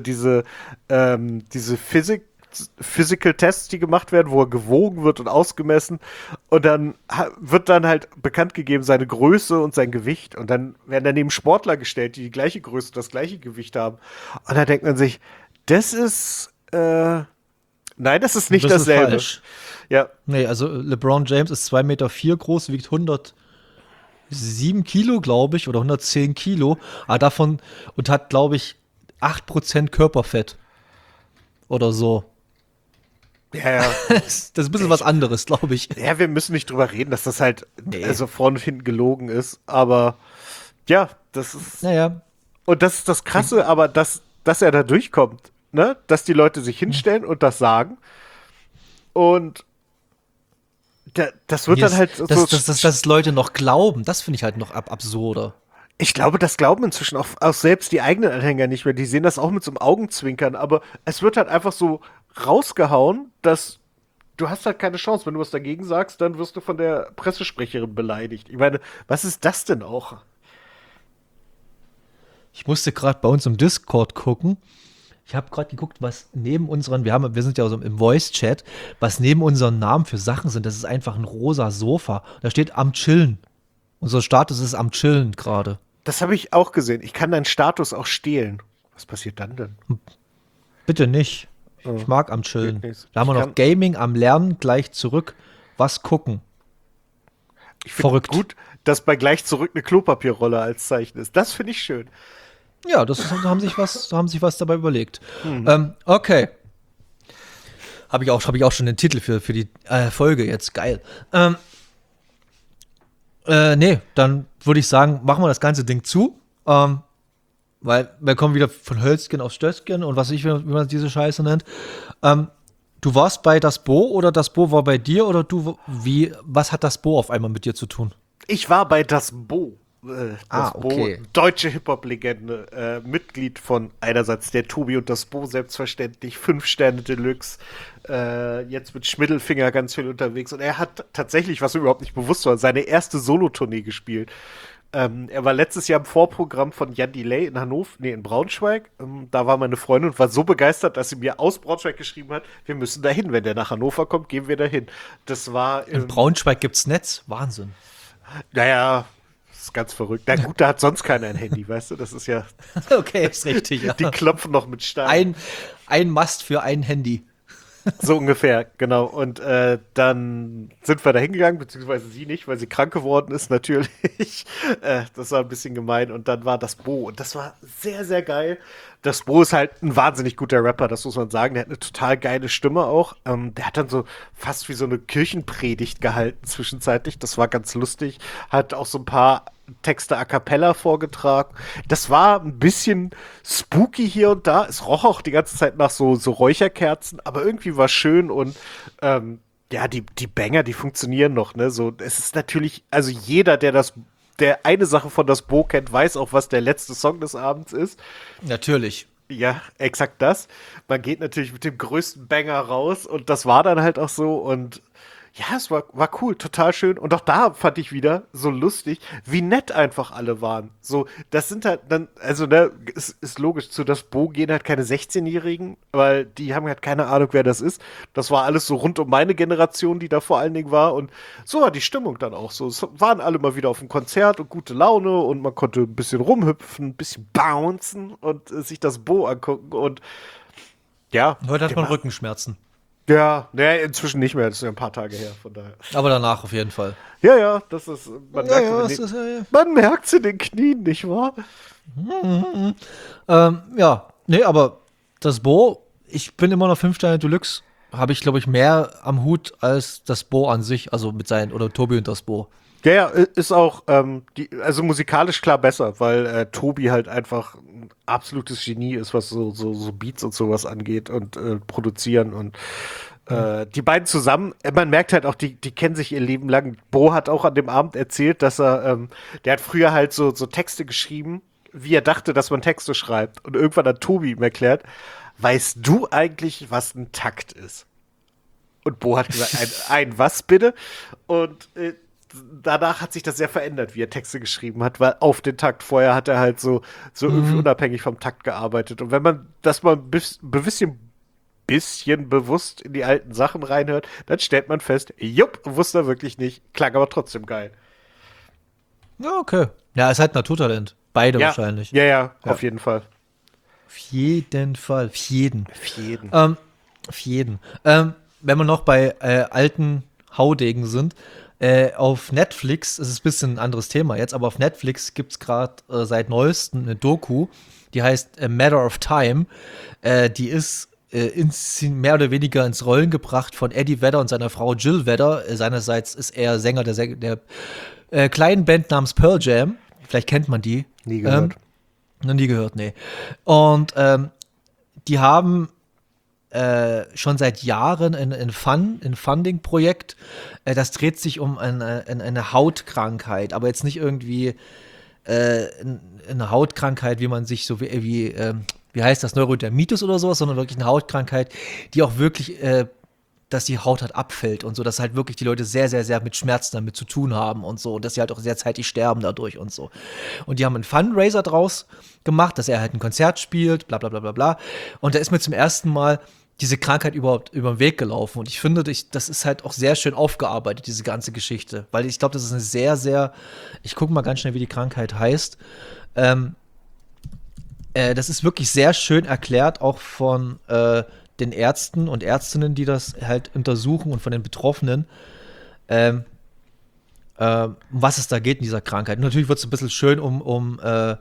Physical Tests, die gemacht werden, wo er gewogen wird und ausgemessen. Und dann wird dann halt bekannt gegeben seine Größe und sein Gewicht. Und dann werden daneben Sportler gestellt, die gleiche Größe, das gleiche Gewicht haben. Und da denkt man sich, das ist, nein, das ist nicht Das ist dasselbe. falsch. Ja, Nee, also LeBron James ist 2,4 Meter groß, wiegt 107 Kilo, glaube ich, oder 110 Kilo. Aber davon und hat, glaube ich, 8% Körperfett. Oder so. Ja, ja. Das ist ein bisschen was anderes, glaube ich. Ja, wir müssen nicht drüber reden, dass das halt Nee. also vorne und hinten gelogen ist. Aber ja, das ist. Naja. Und das ist das Krasse, aber dass er da durchkommt, ne? Dass die Leute sich hinstellen und das sagen. Und das wird dann halt so. Dass Leute noch glauben, das finde ich halt noch absurder. Ich glaube, das glauben inzwischen auch selbst die eigenen Anhänger nicht mehr. Die sehen das auch mit so einem Augenzwinkern. Aber es wird halt einfach so rausgehauen, dass du hast halt keine Chance. Wenn du was dagegen sagst, dann wirst du von der Pressesprecherin beleidigt. Ich meine, was ist das denn auch? Ich musste gerade bei uns im Discord gucken. Ich habe gerade geguckt, was neben unseren, wir sind ja so im Voice-Chat, was neben unseren Namen für Sachen sind. Das ist einfach ein rosa Sofa. Da steht am Chillen. Unser Status ist am Chillen gerade. Das habe ich auch gesehen. Ich kann deinen Status auch stehlen. Was passiert dann denn? Bitte nicht. Oh. Ich mag am Chillen. Geht nicht. Da haben wir Ich noch Gaming am Lernen, gleich zurück. Was gucken. Ich finde Verrückt. gut, dass bei gleich zurück eine Klopapierrolle als Zeichen ist. Das finde ich schön. Ja, da haben sich was dabei überlegt. Okay. Habe ich auch schon den Titel für die Folge jetzt. Geil. Nee, dann würde ich sagen, machen wir das ganze Ding zu. Weil wir kommen wieder von Hölzchen auf Stößchen und wie man diese Scheiße nennt. Du warst bei das Bo oder das Bo war bei dir oder was hat das Bo auf einmal mit dir zu tun? Ich war bei das Bo. Bo, okay. Deutsche Hip-Hop-Legende, Mitglied von einerseits der Tobi und das Bo, selbstverständlich, 5 Sterne Deluxe, jetzt mit Schmiddelfinger ganz viel unterwegs. Und er hat tatsächlich, was mir überhaupt nicht bewusst war, seine erste Solo-Tournee gespielt. Er war letztes Jahr im Vorprogramm von Jan Delay in Braunschweig. Da war meine Freundin und war so begeistert, dass sie mir aus Braunschweig geschrieben hat, wir müssen dahin. Wenn der nach Hannover kommt, gehen wir dahin. Das war In Braunschweig gibt's Netz? Wahnsinn. Naja, das ist ganz verrückt. Na gut, da hat sonst keiner ein Handy, weißt du? Das ist ja. Okay, ist richtig, ja. Die klopfen noch mit Stein. Ein Mast für ein Handy. So ungefähr, genau. Und dann sind wir da hingegangen, beziehungsweise sie nicht, weil sie krank geworden ist, natürlich. Das war ein bisschen gemein. Und dann war das Bo. Und das war sehr, sehr geil. Das Bo ist halt ein wahnsinnig guter Rapper, das muss man sagen. Der hat eine total geile Stimme auch. Der hat dann so fast wie so eine Kirchenpredigt gehalten zwischenzeitlich. Das war ganz lustig. Hat auch so ein paar Texte a cappella vorgetragen. Das war ein bisschen spooky hier und da. Es roch auch die ganze Zeit nach so Räucherkerzen, aber irgendwie war schön und ja, die Banger, die funktionieren noch, ne? So, es ist natürlich, also jeder, der eine Sache von das Bo kennt, weiß auch, was der letzte Song des Abends ist. Natürlich. Ja, exakt das. Man geht natürlich mit dem größten Banger raus und das war dann halt auch so und ja, es war cool, total schön. Und auch da fand ich wieder so lustig, wie nett einfach alle waren. So, das sind halt dann, also, ne, ist logisch, zu das Bo gehen halt keine 16-Jährigen, weil die haben halt keine Ahnung, wer das ist. Das war alles so rund um meine Generation, die da vor allen Dingen war. Und so war die Stimmung dann auch so. Es waren alle mal wieder auf dem Konzert und gute Laune und man konnte ein bisschen rumhüpfen, ein bisschen bouncen und sich das Bo angucken. Und ja. Heute hat man Rückenschmerzen. Ja, ne, inzwischen nicht mehr. Das ist ja ein paar Tage her, von daher. Aber danach auf jeden Fall. Ja, das ist. Man Ja, man merkt's in den Knien, nicht wahr? ja, nee, aber das Bo, ich bin immer noch 5 Sterne Deluxe. Habe ich, glaube ich, mehr am Hut als das Bo an sich, also mit seinen, oder Tobi und das Bo. Ja, ist auch, also musikalisch klar besser, weil Tobi halt einfach ein absolutes Genie ist, was so Beats und sowas angeht und produzieren und die beiden zusammen, man merkt halt auch, die kennen sich ihr Leben lang. Bo hat auch an dem Abend erzählt, dass der hat früher halt so Texte geschrieben, wie er dachte, dass man Texte schreibt. Und irgendwann hat Tobi ihm erklärt, weißt du eigentlich, was ein Takt ist? Und Bo hat gesagt, ein was bitte? Und danach hat sich das sehr verändert, wie er Texte geschrieben hat, weil auf den Takt vorher hat er halt so irgendwie unabhängig vom Takt gearbeitet. Und wenn man das mal ein bisschen bewusst in die alten Sachen reinhört, dann stellt man fest, jupp, wusste er wirklich nicht, klang aber trotzdem geil. Ja, okay. Ja, ist halt Naturtalent. Beide Ja, wahrscheinlich. ja, auf jeden Fall. Auf jeden Fall. Auf jeden. Auf jeden. Auf jeden. Wenn wir noch bei alten Haudegen sind, auf Netflix, das ist ein bisschen ein anderes Thema jetzt, aber auf Netflix gibt es gerade seit neuestem eine Doku, die heißt A Matter of Time. Die ist mehr oder weniger ins Rollen gebracht von Eddie Vedder und seiner Frau Jill Vedder. Seinerseits ist er Sänger der kleinen Band namens Pearl Jam. Vielleicht kennt man die. Nie gehört. Noch nie gehört, nee. Und die haben schon seit Jahren ein Funding-Projekt. Das dreht sich um eine Hautkrankheit, aber jetzt nicht irgendwie eine Hautkrankheit, wie man sich so wie heißt das, Neurodermitis oder sowas, sondern wirklich eine Hautkrankheit, die auch wirklich, dass die Haut halt abfällt und so, dass halt wirklich die Leute sehr, sehr, sehr mit Schmerzen damit zu tun haben und so, und dass sie halt auch sehr zeitig sterben dadurch und so. Und die haben einen Fundraiser draus gemacht, dass er halt ein Konzert spielt, bla bla bla bla bla. Und da ist mir zum ersten Mal diese Krankheit überhaupt über den Weg gelaufen. Und ich finde, das ist halt auch sehr schön aufgearbeitet, diese ganze Geschichte. Weil ich glaube, das ist eine sehr, sehr, ich gucke mal ganz schnell, wie die Krankheit heißt. Das ist wirklich sehr schön erklärt, auch von den Ärzten und Ärztinnen, die das halt untersuchen, und von den Betroffenen, um was es da geht in dieser Krankheit. Und natürlich wird es ein bisschen schön um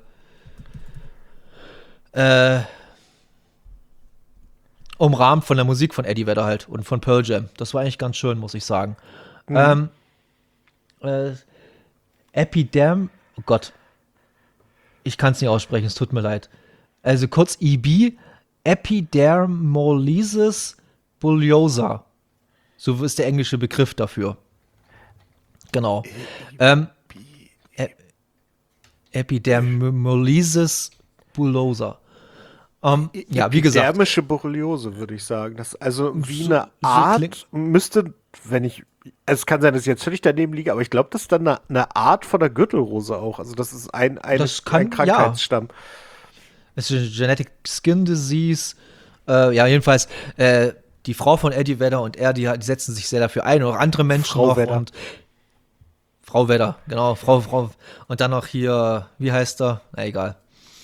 umrahmt von der Musik von Eddie Vedder halt und von Pearl Jam. Das war eigentlich ganz schön, muss ich sagen. Oh Gott. Ich kann es nicht aussprechen, es tut mir leid. Also kurz EB, Epidermolysis bullosa. So ist der englische Begriff dafür. Genau. Epidermolysis bullosa. Ja, wie gesagt. Epidermische Borreliose, würde ich sagen. Das also wie So- eine so Art klingt- müsste, wenn ich, es kann sein, dass ich jetzt völlig daneben liege, aber ich glaube, das ist dann eine Art von der Gürtelrose auch. Also das ist ein Das kann- ein Krankheitsstamm. Es ist eine Genetic Skin Disease. Ja, jedenfalls, die Frau von Eddie Vedder und er, die setzen sich sehr dafür ein. Und auch andere Menschen Frau noch. Vedder. Und Frau Vedder, genau, Frau. Und dann noch hier, wie heißt er? Na, egal.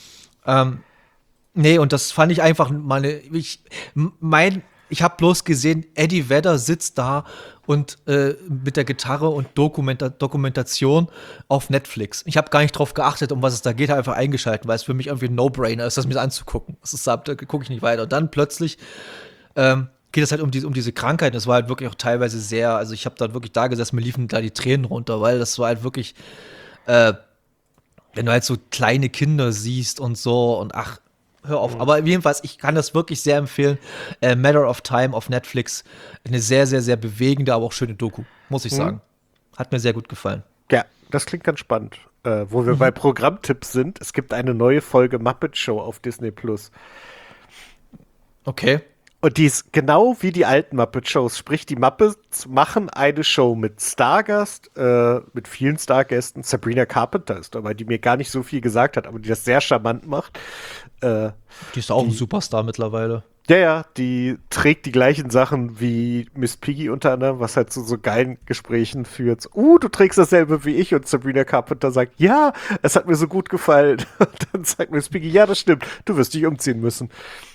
Nee, und das fand ich einfach ich habe bloß gesehen, Eddie Vedder sitzt da und mit der Gitarre und Dokumentation auf Netflix. Ich habe gar nicht drauf geachtet, um was es da geht, habe einfach eingeschaltet, weil es für mich irgendwie ein No-Brainer ist, das mir anzugucken. Da gucke ich nicht weiter. Und dann plötzlich geht es halt um diese Krankheit. Das war halt wirklich auch teilweise sehr, also ich habe da wirklich da gesessen, mir liefen da die Tränen runter, weil das war halt wirklich, wenn du halt so kleine Kinder siehst und so und ach, hör auf. Aber jedenfalls, ich kann das wirklich sehr empfehlen. Matter of Time auf Netflix. Eine sehr, sehr, sehr bewegende, aber auch schöne Doku, muss ich sagen. Hat mir sehr gut gefallen. Ja, das klingt ganz spannend. Wo wir bei Programmtipps sind, es gibt eine neue Folge Muppet Show auf Disney Plus. Okay. Und die ist genau wie die alten Muppet-Shows. Sprich, die Muppets machen eine Show mit Stargast, mit vielen Stargästen. Sabrina Carpenter ist dabei, die mir gar nicht so viel gesagt hat, aber die das sehr charmant macht. Die ist auch ein Superstar mittlerweile. Ja, die trägt die gleichen Sachen wie Miss Piggy unter anderem, was halt zu so geilen Gesprächen führt. Du trägst dasselbe wie ich. Und Sabrina Carpenter sagt, ja, es hat mir so gut gefallen. Und dann sagt Miss Piggy, ja, das stimmt, du wirst dich umziehen müssen.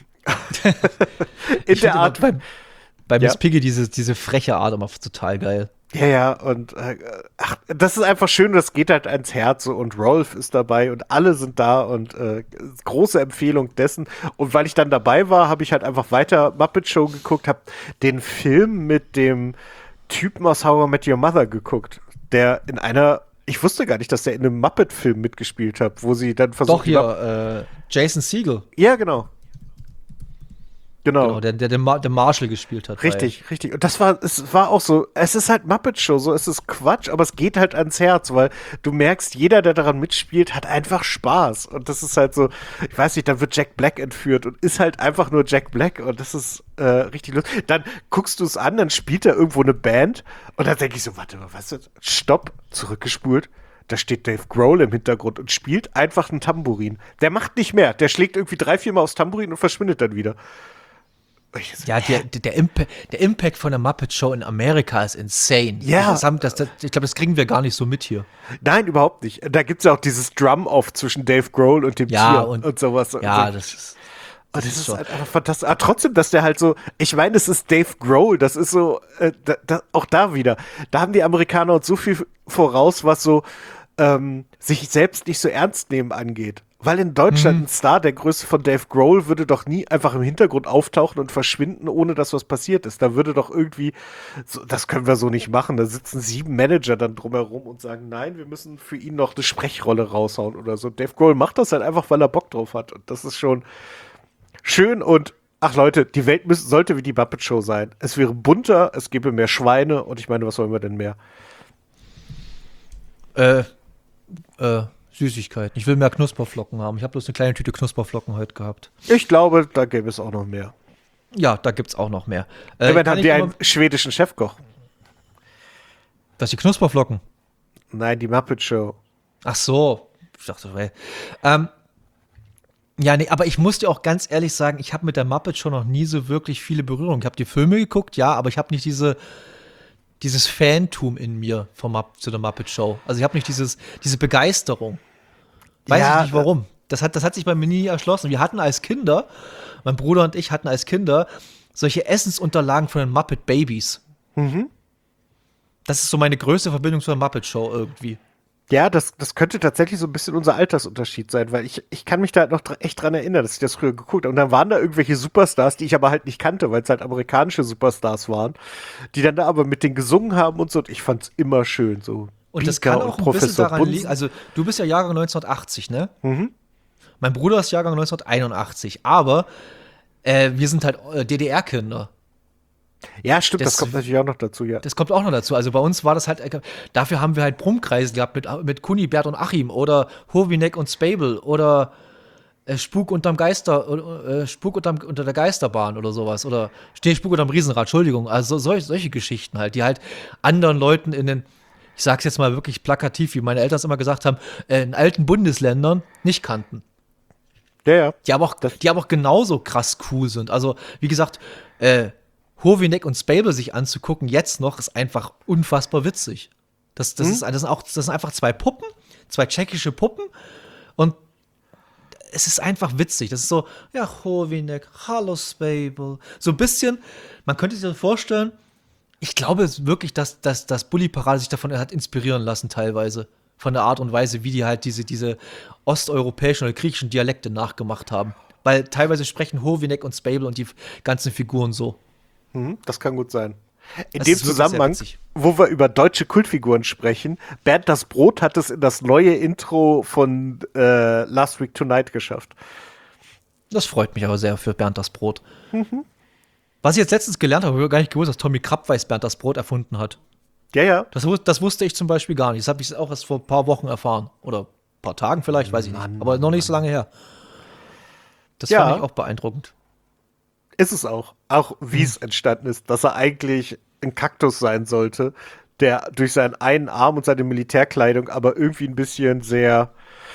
In der Art. Bei Miss Ja. Piggy diese freche Art immer total geil. Ja, und das ist einfach schön, das geht halt ans Herz so, und Rolf ist dabei und alle sind da und große Empfehlung dessen. Und weil ich dann dabei war, habe ich halt einfach weiter Muppet Show geguckt, habe den Film mit dem Typen aus How I Met Your Mother geguckt, der ich wusste gar nicht, dass der in einem Muppet-Film mitgespielt hat, wo sie dann versucht. Doch hier, Jason Segel. Ja, genau. Genau, der Marshall gespielt hat. Richtig. Und es war auch so, es ist halt Muppet Show, so, es ist Quatsch, aber es geht halt ans Herz, weil du merkst, jeder, der daran mitspielt, hat einfach Spaß. Und das ist halt so, ich weiß nicht, dann wird Jack Black entführt und ist halt einfach nur Jack Black und das ist richtig lustig. Dann guckst du es an, dann spielt er irgendwo eine Band und dann denke ich so, warte mal, was ist das? Stopp, zurückgespult. Da steht Dave Grohl im Hintergrund und spielt einfach ein Tambourin. Der macht nicht mehr, der schlägt irgendwie 3-4 Mal aufs Tambourin und verschwindet dann wieder. Ja, der Impact von der Muppet Show in Amerika ist insane. Ja. Ich glaube, das kriegen wir gar nicht so mit hier. Nein, überhaupt nicht. Da gibt es ja auch dieses Drum-Off zwischen Dave Grohl und dem Tier und sowas. Ja, und das ist. das ist halt einfach fantastisch. Aber trotzdem, dass der halt so, ich meine, es ist Dave Grohl, das ist so, auch da wieder. Da haben die Amerikaner uns so viel voraus, was so sich selbst nicht so ernst nehmen angeht. Weil in Deutschland ein Star der Größe von Dave Grohl würde doch nie einfach im Hintergrund auftauchen und verschwinden, ohne dass was passiert ist. Da würde doch irgendwie, so, das können wir so nicht machen. Da sitzen 7 Manager dann drumherum und sagen, nein, wir müssen für ihn noch eine Sprechrolle raushauen oder so. Dave Grohl macht das halt einfach, weil er Bock drauf hat. Und das ist schon schön und ach Leute, die Welt sollte wie die Muppet Show sein. Es wäre bunter, es gäbe mehr Schweine und ich meine, was wollen wir denn mehr? Süßigkeiten. Ich will mehr Knusperflocken haben. Ich habe bloß eine kleine Tüte Knusperflocken heute gehabt. Ich glaube, da gäbe es auch noch mehr. Ja, da gibt's auch noch mehr. Immerhin haben die einen schwedischen Chefkoch. Was, die Knusperflocken? Nein, die Muppet Show. Ach so. Ich dachte, ja, nee, aber ich muss dir auch ganz ehrlich sagen, ich habe mit der Muppet Show noch nie so wirklich viele Berührungen. Ich habe die Filme geguckt, ja, aber ich habe nicht dieses Fantum in mir zu der Muppet Show. Also ich habe nicht diese Begeisterung. Weiß Ja, ich nicht warum. Das hat sich bei mir nie erschlossen. Wir hatten als Kinder, mein Bruder und ich hatten als Kinder solche Essensunterlagen von den Muppet Babies. Das ist so meine größte Verbindung zur Muppet Show irgendwie. Ja, das könnte tatsächlich so ein bisschen unser Altersunterschied sein, weil ich kann mich da noch echt dran erinnern, dass ich das früher geguckt habe. Und dann waren da irgendwelche Superstars, die ich aber halt nicht kannte, weil es halt amerikanische Superstars waren, die dann da aber mit denen gesungen haben und so. Und ich fand's immer schön, so. Und das Pika kann auch und ein bisschen Professor daran Bunsen. liegen, also du bist ja Jahrgang 1980, ne? Mein Bruder ist Jahrgang 1981, aber wir sind halt DDR-Kinder. Ja, stimmt, das das- kommt natürlich auch noch dazu, ja. Das kommt auch noch dazu. Also bei uns war das halt, dafür haben wir halt Brummkreise gehabt mit Kunibert und Achim oder Hurwinek und Spabel oder Spuk unter der Geisterbahn oder sowas. Oder Spuk unterm Riesenrad, Entschuldigung. Also solche Geschichten halt, die halt anderen Leuten ich sag's jetzt mal wirklich plakativ, wie meine Eltern es immer gesagt haben, in alten Bundesländern nicht kannten. Ja, ja. Die aber auch genauso krass cool sind. Also, wie gesagt, Hurwinek und Spabel sich anzugucken, jetzt noch, ist einfach unfassbar witzig. Das sind einfach zwei Puppen, zwei tschechische Puppen und es ist einfach witzig. Das ist so, ja, Hurwinek, hallo Spabel. So ein bisschen, man könnte sich das vorstellen, ich glaube wirklich, dass Bully Parade sich davon hat inspirieren lassen teilweise. Von der Art und Weise, wie die halt diese osteuropäischen oder griechischen Dialekte nachgemacht haben. Weil teilweise sprechen Hurwinek und Spabel und die ganzen Figuren so. Das kann gut sein. In Das dem ist wirklich Zusammenhang, sehr witzig. wo wir über deutsche Kultfiguren sprechen, Bernd das Brot hat es in das neue Intro von Last Week Tonight geschafft. Das freut mich aber sehr für Bernd das Brot. Was ich jetzt letztens gelernt habe, habe ich gar nicht gewusst, dass Tommy Krabweis Bernd das Brot erfunden hat. Ja, ja. Das wusste ich zum Beispiel gar nicht. Das habe ich auch erst vor ein paar Wochen erfahren. Oder ein paar Tagen vielleicht, weiß ich nicht. Aber noch nicht so lange her. Das Ja. fand ich auch beeindruckend. Ist es auch. Auch wie es entstanden ist, dass er eigentlich ein Kaktus sein sollte, der durch seinen einen Arm und seine Militärkleidung aber irgendwie ein bisschen sehr,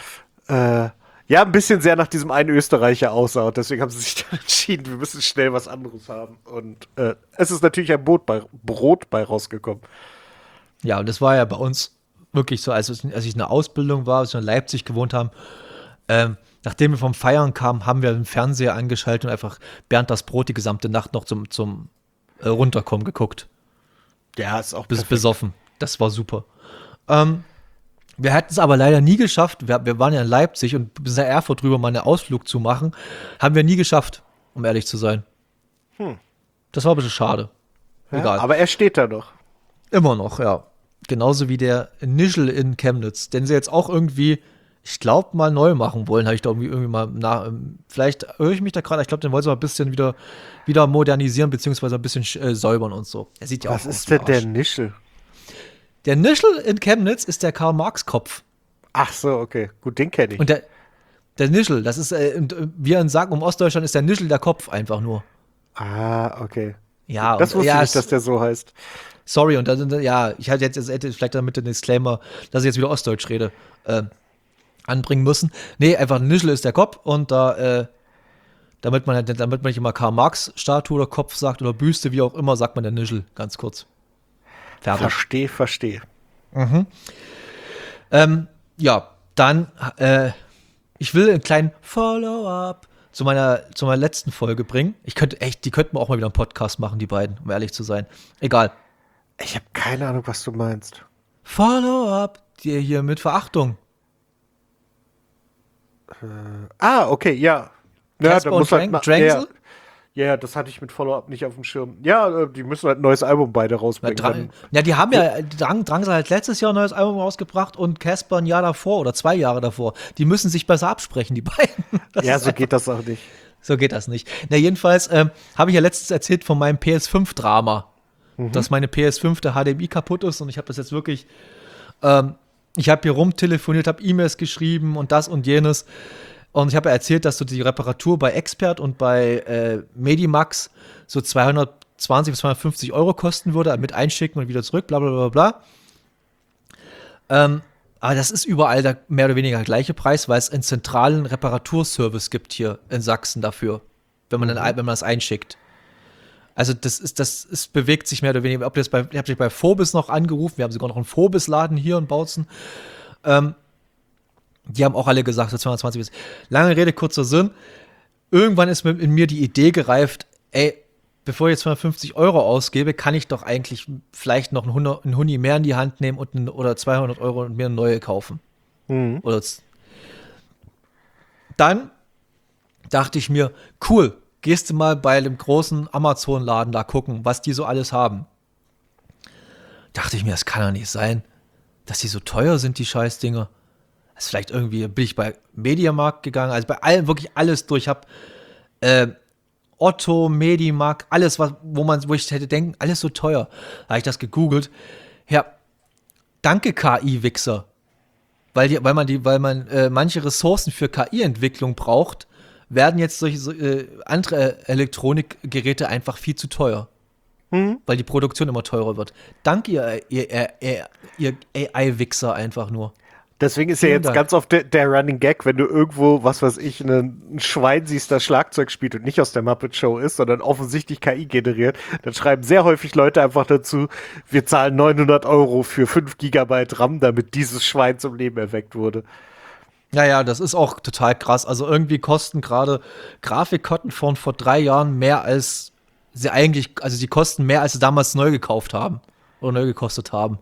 ein bisschen sehr nach diesem einen Österreicher aussah. Und deswegen haben sie sich dann entschieden, wir müssen schnell was anderes haben. Und es ist natürlich ein Brot bei rausgekommen. Ja, und das war ja bei uns wirklich so, als ich in der Ausbildung war, als wir in Leipzig gewohnt haben, nachdem wir vom Feiern kamen, haben wir den Fernseher angeschaltet und einfach Bernd das Brot die gesamte Nacht noch zum Runterkommen geguckt. Ja, ist auch Bis besoffen. Das war super. Wir hatten es aber leider nie geschafft. Wir waren ja in Leipzig und bis nach Erfurt drüber mal einen Ausflug zu machen, haben wir nie geschafft, um ehrlich zu sein. Das war ein bisschen schade. Egal. Ja, aber er steht da noch. Immer noch, ja. Genauso wie der Nischel in Chemnitz, den sie jetzt auch irgendwie, ich glaube, mal neu machen wollen, habe ich da irgendwie mal vielleicht höre ich mich da gerade, ich glaube, den wollen sie mal ein bisschen wieder modernisieren, beziehungsweise ein bisschen säubern und so. Er sieht ja Was auch aus ist wie denn der Arsch. Nischel? Der Nischel in Chemnitz ist der Karl-Marx-Kopf. Ach so, okay. Gut, den kenne ich. Und der Nischel, das ist, wir sagen, um Ostdeutschland ist der Nischel der Kopf einfach nur. Okay. Ja, Das und, wusste ich ja, nicht, dass der so heißt. sorry, und dann, ja, ich hätte jetzt vielleicht damit den Disclaimer, dass ich jetzt wieder Ostdeutsch rede, anbringen müssen. Nee, einfach Nischel ist der Kopf und damit man nicht immer Karl-Marx-Statue oder Kopf sagt oder Büste, wie auch immer, sagt man der Nischel, ganz kurz. Fertig. Verstehe. Ja, dann, ich will einen kleinen Follow-up zu meiner letzten Folge bringen. Die könnten wir auch mal wieder einen Podcast machen, die beiden, um ehrlich zu sein. Egal. Ich habe keine Ahnung, was du meinst. Follow-up. die hier mit Verachtung. Okay, ja. Ja, Casper da muss und halt Drangsel? ja, das hatte ich mit Follow-up nicht auf dem Schirm. Ja, die müssen halt ein neues Album beide Na, rausbringen. ja, die haben ja, Drangsal hat letztes Jahr ein neues Album rausgebracht und Casper ein Jahr davor oder 2 Jahre davor. Die müssen sich besser absprechen, die beiden. Das Ja, ist so einfach, geht das auch nicht. so geht das nicht. Na, jedenfalls habe ich ja letztens erzählt von meinem PS5-Drama, dass meine PS5 der HDMI kaputt ist und ich habe das jetzt wirklich, ich habe hier rumtelefoniert, habe E-Mails geschrieben und das und jenes. Und ich habe ja erzählt, dass so die Reparatur bei Expert und bei Medimax so 220 bis 250 Euro kosten würde, mit einschicken und wieder zurück, bla bla bla bla. Aber das ist überall der mehr oder weniger gleiche Preis, weil es einen zentralen Reparaturservice gibt hier in Sachsen dafür, wenn man, wenn man das einschickt. Also bewegt sich mehr oder weniger. Ich habe bei Phobis noch angerufen, wir haben sogar noch einen Phobis-Laden hier in Bautzen. Die haben auch alle gesagt, so 220 bis. Lange Rede, kurzer Sinn. Irgendwann ist in mir die Idee gereift, ey, bevor ich jetzt 250 Euro ausgebe, kann ich doch eigentlich vielleicht noch einen Huni mehr in die Hand nehmen oder 200 Euro und mir eine neue kaufen. Dann dachte ich mir, cool, gehst du mal bei dem großen Amazon-Laden da gucken, was die so alles haben. Dachte ich mir, das kann doch nicht sein, dass die so teuer sind, die Scheißdinger. Das ist vielleicht irgendwie, bin ich bei Mediamarkt gegangen, also bei allem, wirklich alles durch. Ich habe Otto, Medimarkt, alles, wo ich hätte denken, alles so teuer. Da habe ich das gegoogelt. Ja, danke KI-Wichser. Weil man manche Ressourcen für KI-Entwicklung braucht, werden jetzt solche andere Elektronikgeräte einfach viel zu teuer. Weil die Produktion immer teurer wird. Danke, ihr AI-Wichser einfach nur. Deswegen ist ja jetzt ganz oft der Running Gag, wenn du irgendwo, was weiß ich, ein Schwein siehst, das Schlagzeug spielt und nicht aus der Muppet Show ist, sondern offensichtlich KI generiert, dann schreiben sehr häufig Leute einfach dazu, wir zahlen 900 Euro für 5 Gigabyte RAM, damit dieses Schwein zum Leben erweckt wurde. Ja, das ist auch total krass. Also irgendwie kosten gerade Grafikkarten von vor 3 Jahren mehr als sie eigentlich, also die kosten mehr, als sie damals neu gekauft haben oder neu gekostet haben.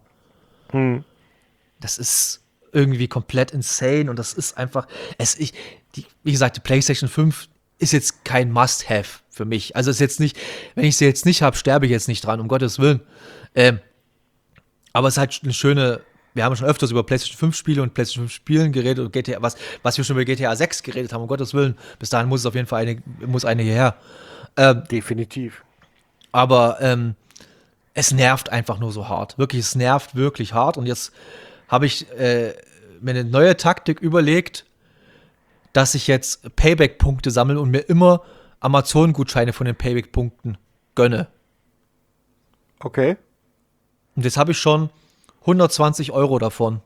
Das ist irgendwie komplett insane und das ist einfach, wie gesagt, die PlayStation 5 ist jetzt kein Must-Have für mich. Also ist jetzt nicht, wenn ich sie jetzt nicht habe, sterbe ich jetzt nicht dran, um Gottes Willen. Aber es ist halt eine schöne, wir haben schon öfters über PlayStation 5 Spiele und PlayStation 5 Spielen geredet und GTA, was wir schon über GTA 6 geredet haben, um Gottes Willen. Bis dahin muss es auf jeden Fall eine hierher. Definitiv. Aber es nervt einfach nur so hart. Wirklich, es nervt wirklich hart. Und jetzt habe ich mir eine neue Taktik überlegt, dass ich jetzt Payback-Punkte sammle und mir immer Amazon-Gutscheine von den Payback-Punkten gönne. Okay. Und jetzt habe ich schon 120 Euro davon.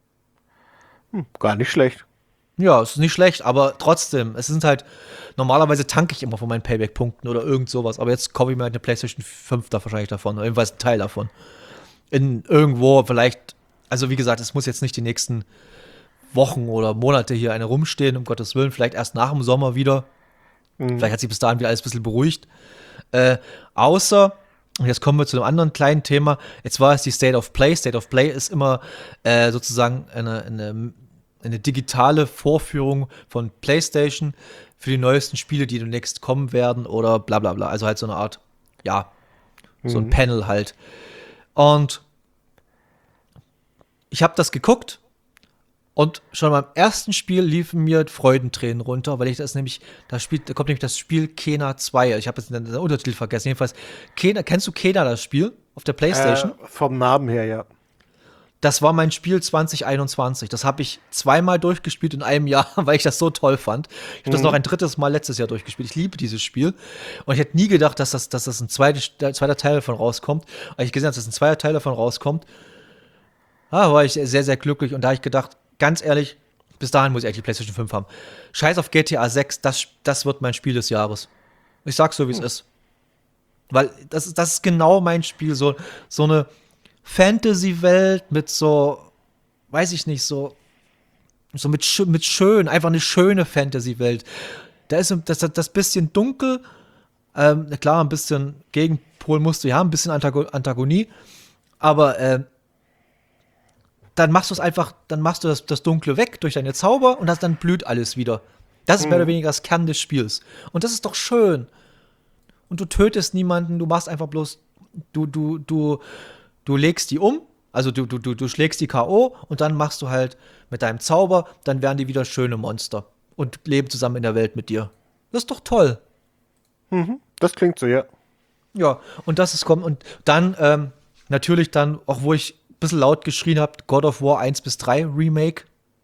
Gar nicht schlecht. Ja, es ist nicht schlecht, aber trotzdem, es sind halt, normalerweise tanke ich immer von meinen Payback-Punkten oder irgend sowas, aber jetzt kaufe ich mir halt eine PlayStation 5 da wahrscheinlich davon, oder jedenfalls ein Teil davon. Irgendwo vielleicht, also wie gesagt, es muss jetzt nicht die nächsten Wochen oder Monate hier eine rumstehen, um Gottes Willen, vielleicht erst nach dem Sommer wieder. Vielleicht hat sich bis dahin wieder alles ein bisschen beruhigt. Außer, und jetzt kommen wir zu einem anderen kleinen Thema, jetzt war es die State of Play. State of Play ist immer sozusagen eine digitale Vorführung von PlayStation für die neuesten Spiele, die demnächst kommen werden oder bla bla bla. Also halt so eine Art, ja, so ein Panel halt. Und ich habe das geguckt und schon beim ersten Spiel liefen mir Freudentränen runter, weil ich das nämlich, da kommt nämlich das Spiel Kena 2. Ich habe jetzt den Untertitel vergessen. Jedenfalls, kennst du Kena, das Spiel auf der PlayStation? Vom Namen her, ja. Das war mein Spiel 2021. Das habe ich 2-mal durchgespielt in einem Jahr, weil ich das so toll fand. Ich habe das noch ein 3. Mal letztes Jahr durchgespielt. Ich liebe dieses Spiel. Und ich hätte nie gedacht, dass das ein zweiter Teil davon rauskommt. Als ich gesehen habe, dass ein zweiter Teil davon rauskommt, war ich sehr, sehr glücklich. Und da habe ich gedacht, ganz ehrlich, bis dahin muss ich eigentlich die PlayStation 5 haben. Scheiß auf GTA 6, das wird mein Spiel des Jahres. Ich sag's so, wie es ist. Weil das ist genau mein Spiel. So eine Fantasy-Welt mit so, weiß ich nicht, so mit schön, einfach eine schöne Fantasy-Welt. Da ist das bisschen dunkel, klar, ein bisschen Gegenpol musst du ja haben, ein bisschen Antagonie, aber dann machst du es einfach, dann machst du das Dunkle weg durch deine Zauber und dann blüht alles wieder. Das ist mehr oder weniger das Kern des Spiels. Und das ist doch schön. Und du tötest niemanden, du machst einfach bloß, du legst die um, also du schlägst die K.O. und dann machst du halt mit deinem Zauber, dann werden die wieder schöne Monster und leben zusammen in der Welt mit dir. Das ist doch toll. Das klingt so, ja. Ja, und das ist kommen. Und dann, natürlich dann, auch wo ich ein bisschen laut geschrien habe, God of War 1 bis 3 Remake.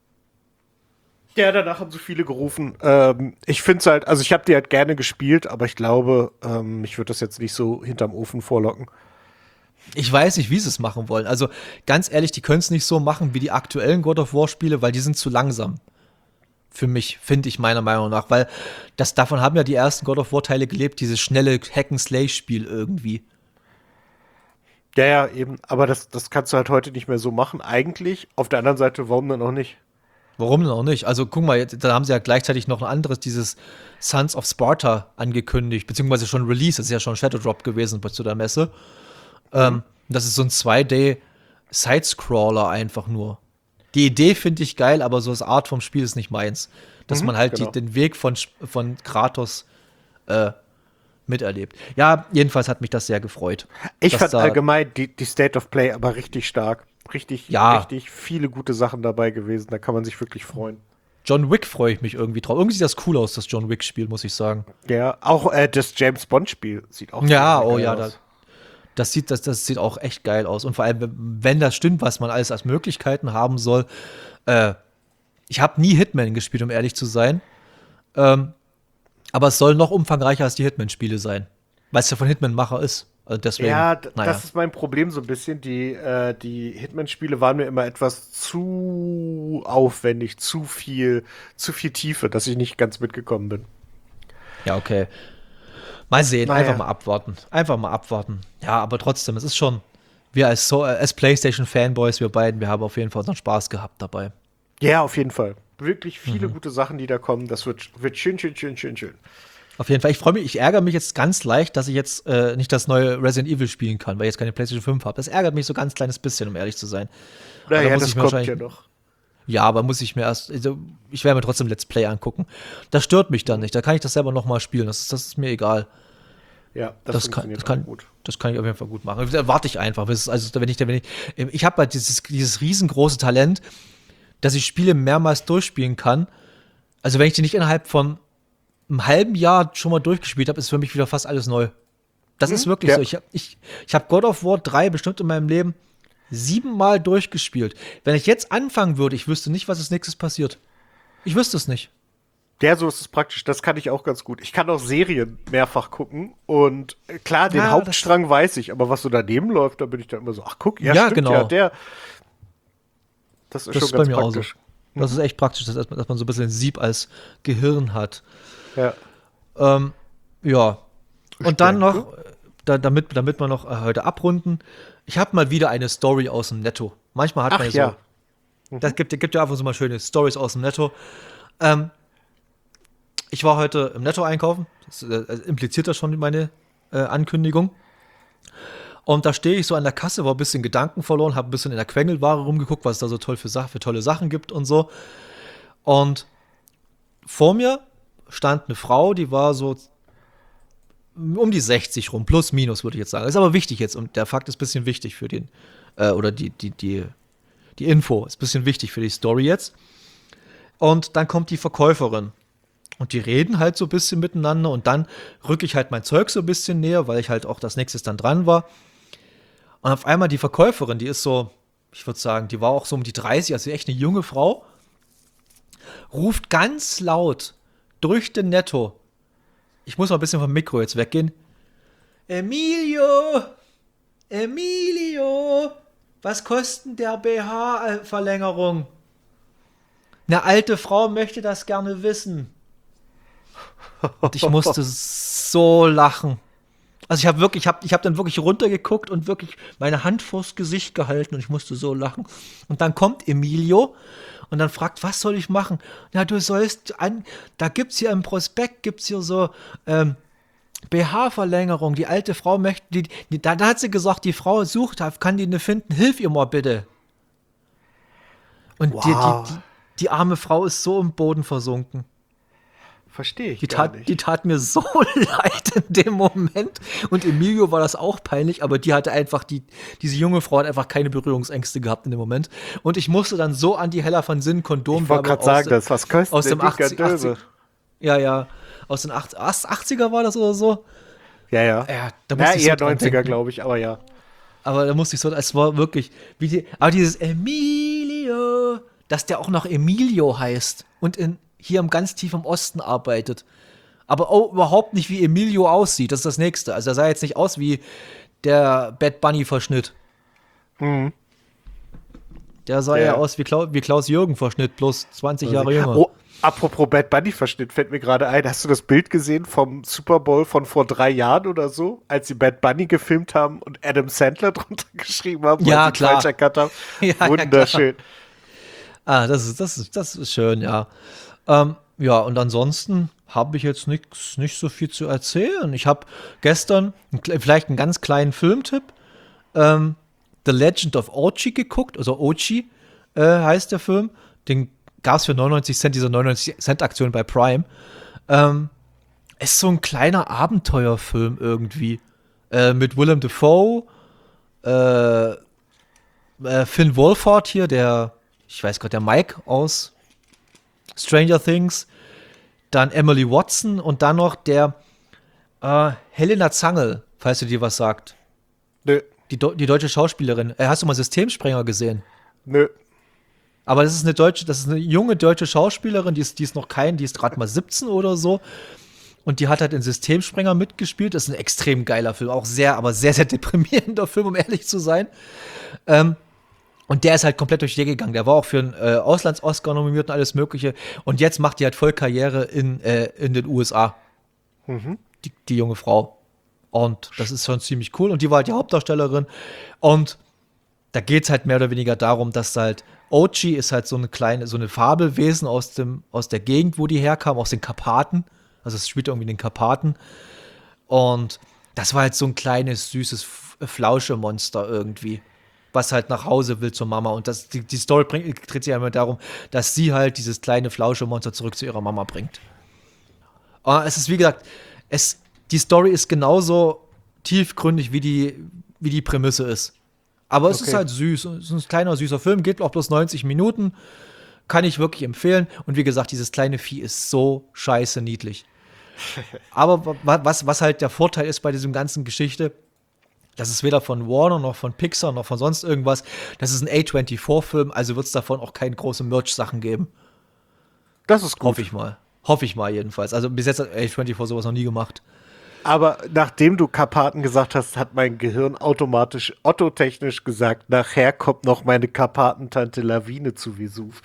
Ja, danach haben so viele gerufen. Ich finde es halt, also ich habe die halt gerne gespielt, aber ich glaube, ich würde das jetzt nicht so hinterm Ofen vorlocken. Ich weiß nicht, wie sie es machen wollen. Also ganz ehrlich, die können es nicht so machen wie die aktuellen God of War Spiele, weil die sind zu langsam. Für mich, finde ich meiner Meinung nach. Weil davon haben ja die ersten God of War Teile gelebt, dieses schnelle Hack-and-Slay-Spiel irgendwie. Ja, ja, eben. Aber das kannst du halt heute nicht mehr so machen. Eigentlich, auf der anderen Seite, warum dann auch nicht? Warum denn auch nicht? Also guck mal, da haben sie ja gleichzeitig noch ein anderes, dieses Sons of Sparta angekündigt, beziehungsweise schon Release, das ist ja schon Shadow Drop gewesen zu der Messe. Das ist so ein 2D-Sidescroller einfach nur. Die Idee finde ich geil, aber so das Art vom Spiel ist nicht meins. Dass man halt genau. den Weg von Kratos miterlebt. Ja, jedenfalls hat mich das sehr gefreut. Ich dass fand da- allgemein die State of Play aber richtig stark. Richtig viele gute Sachen dabei gewesen. Da kann man sich wirklich freuen. John Wick freue ich mich irgendwie drauf. Irgendwie sieht das cool aus, das John Wick-Spiel, muss ich sagen. Ja, auch das James Bond-Spiel sieht auch Ja, sehr oh geil ja, aus. das sieht auch echt geil aus. Und vor allem, wenn das stimmt, was man alles als Möglichkeiten haben soll. Ich habe nie Hitman gespielt, um ehrlich zu sein. Aber es soll noch umfangreicher als die Hitman-Spiele sein. Weil es ja von Hitman-Macher ist. Also deswegen, Ja, naja. das ist mein Problem so ein bisschen. Die Hitman-Spiele waren mir immer etwas zu aufwendig, zu viel Tiefe, dass ich nicht ganz mitgekommen bin. Ja, okay. Mal sehen, Naja. einfach mal abwarten. Einfach mal abwarten. Ja, aber trotzdem, es ist schon, wir als PlayStation-Fanboys, wir beiden, wir haben auf jeden Fall unseren Spaß gehabt dabei. Ja, auf jeden Fall. Wirklich viele gute Sachen, die da kommen. Das wird schön. Auf jeden Fall. Ich freue mich, ich ärgere mich jetzt ganz leicht, dass ich jetzt nicht das neue Resident Evil spielen kann, weil ich jetzt keine PlayStation 5 habe. Das ärgert mich so ganz kleines bisschen, um ehrlich zu sein. Aber da Naja, muss das ich mir kommt wahrscheinlich- ja noch. Ja, aber muss ich mir also ich werde mir trotzdem Let's Play angucken. Das stört mich dann nicht. Da kann ich das selber noch mal spielen. Das ist mir egal. Ja, Das funktioniert kann auch gut. Das kann ich auf jeden Fall gut machen. Da warte ich einfach. Also, ich habe halt dieses riesengroße Talent, dass ich Spiele mehrmals durchspielen kann. Also, wenn ich die nicht innerhalb von einem halben Jahr schon mal durchgespielt habe, ist für mich wieder fast alles neu. Das ist wirklich ja. so. Ich hab God of War 3 bestimmt in meinem Leben 7-mal durchgespielt. Wenn ich jetzt anfangen würde, ich wüsste nicht, was als nächstes passiert. Ich wüsste es nicht. Ja, so ist es praktisch. Das kann ich auch ganz gut. Ich kann auch Serien mehrfach gucken und klar, den Ja, Hauptstrang weiß ich, aber was so daneben läuft, da bin ich dann immer so, ach guck, ja, Ja, stimmt, genau. ja, der. Das ist Das schon ist bei ganz mir auch so. praktisch. Das ist echt praktisch, dass man so ein bisschen ein Sieb als Gehirn hat. Ja. Ja. Und dann denke- noch, damit wir noch heute abrunden, ich habe mal wieder eine Story aus dem Netto. Manchmal hat Ach man ja. so, das gibt ja einfach so mal schöne Stories aus dem Netto. Ich war heute im Netto einkaufen, das impliziert das schon meine Ankündigung. Und da stehe ich so an der Kasse, war ein bisschen Gedanken verloren, habe ein bisschen in der Quengelware rumgeguckt, was es da so toll für tolle Sachen gibt und so. Und vor mir stand eine Frau, die war so um die 60 rum, plus minus, würde ich jetzt sagen. Ist aber wichtig jetzt und der Fakt ist ein bisschen wichtig für den, oder die Info ist ein bisschen wichtig für die Story jetzt. Und dann kommt die Verkäuferin. Und die reden halt so ein bisschen miteinander und dann rücke ich halt mein Zeug so ein bisschen näher, weil ich halt auch das nächstes dann dran war. Und auf einmal die Verkäuferin, die ist so, ich würde sagen, die war auch so um die 30, also echt eine junge Frau, ruft ganz laut durch den Netto, ich muss mal ein bisschen vom Mikro jetzt weggehen, Emilio, was kostet der BH-Verlängerung? Eine alte Frau möchte das gerne wissen. Und ich musste so lachen. Also ich habe dann wirklich runtergeguckt und wirklich meine Hand vors Gesicht gehalten und ich musste so lachen. Und dann kommt Emilio und dann fragt, was soll ich machen? Ja, du sollst da gibt's hier im Prospekt, gibt's hier so BH-Verlängerung. Die alte Frau möchte, dann hat sie gesagt, die Frau sucht, kann die eine finden, hilf ihr mal bitte. Und Wow. die arme Frau ist so im Boden versunken. Verstehe ich Die gar tat, nicht. die tat mir so leid in dem Moment. Und Emilio war das auch peinlich, aber die hatte einfach, diese junge Frau hat einfach keine Berührungsängste gehabt in dem Moment. Und ich musste dann so an die Hella von Sinn Ich wollte Kondomwerbung gerade sagen, das ist was kostet aus dem der 80, ja, aus den 80er war das oder so. Ja, ja. Ja, da Na, musste ich so eher dran 90er, denken. glaube ich, aber ja. Aber da musste ich so, es war wirklich, aber dieses Emilio, dass der auch noch Emilio heißt und hier ganz tief im Osten arbeitet. Aber auch überhaupt nicht wie Emilio aussieht, das ist das Nächste. Also er sah jetzt nicht aus wie der Bad Bunny-Verschnitt. Der sah ja Der- aus wie Klaus-Jürgen-Verschnitt, bloß 20 Jahre jünger. Oh, apropos Bad Bunny-Verschnitt, fällt mir gerade ein. Hast du das Bild gesehen vom Super Bowl von vor 3 Jahren oder so, als sie Bad Bunny gefilmt haben und Adam Sandler drunter geschrieben haben, Ja, weil sie ihn klar. falsch erkannt haben? Ja, ja, Wunderschön. Das ist schön, ja. Ja, und ansonsten habe ich jetzt nicht so viel zu erzählen. Ich habe gestern vielleicht einen ganz kleinen Filmtipp. The Legend of Ochi geguckt, also Ochi heißt der Film. Den gab es für 99 Cent, diese 99 Cent Aktion bei Prime. Ist so ein kleiner Abenteuerfilm irgendwie. Mit Willem Dafoe, Finn Wolfhard hier, ich weiß gerade, der Mike aus Stranger Things, dann Emily Watson und dann noch der Helena Zangel, falls du dir was sagt. Nö, Die deutsche Schauspielerin. Hast du mal Systemsprenger gesehen? nö. Aber das ist eine junge deutsche Schauspielerin, die ist noch die ist gerade mal 17 oder so. Und die hat halt in Systemsprenger mitgespielt. Das ist ein extrem geiler Film. Auch aber sehr, sehr deprimierender Film, um ehrlich zu sein. Und der ist halt komplett durch die Decke gegangen. Der war auch für einen Auslands-Oscar nominiert und alles Mögliche. Und jetzt macht die halt voll Karriere in den USA. Die junge Frau. Und das ist schon ziemlich cool. Und die war halt die Hauptdarstellerin. Und da geht es halt mehr oder weniger darum, dass halt Ochi ist halt so eine Fabelwesen aus der Gegend, wo die herkam, aus den Karpaten. Also es spielt irgendwie in den Karpaten. Und das war halt so ein kleines, süßes Flauschemonster irgendwie, was halt nach Hause will zur Mama. Und die Story dreht sich einmal darum, dass sie halt dieses kleine Flauschemonster zurück zu ihrer Mama bringt. Aber es ist, wie gesagt, die Story ist genauso tiefgründig, wie die Prämisse ist. Aber es ist Okay. halt süß. Es ist ein kleiner, süßer Film, geht auch bloß 90 Minuten. Kann ich wirklich empfehlen. Und wie gesagt, dieses kleine Vieh ist so scheiße niedlich. Aber was halt der Vorteil ist bei diesem ganzen Geschichte, das ist weder von Warner noch von Pixar noch von sonst irgendwas. Das ist ein A24-Film, also wird es davon auch keine großen Merch-Sachen geben. Das ist gut. Hoffe ich mal. Hoffe ich mal jedenfalls. Also bis jetzt hat A24 sowas noch nie gemacht. Aber nachdem du Karpaten gesagt hast, hat mein Gehirn automatisch Otto-technisch gesagt, nachher kommt noch meine Karpatentante Lawine zu Vesuv.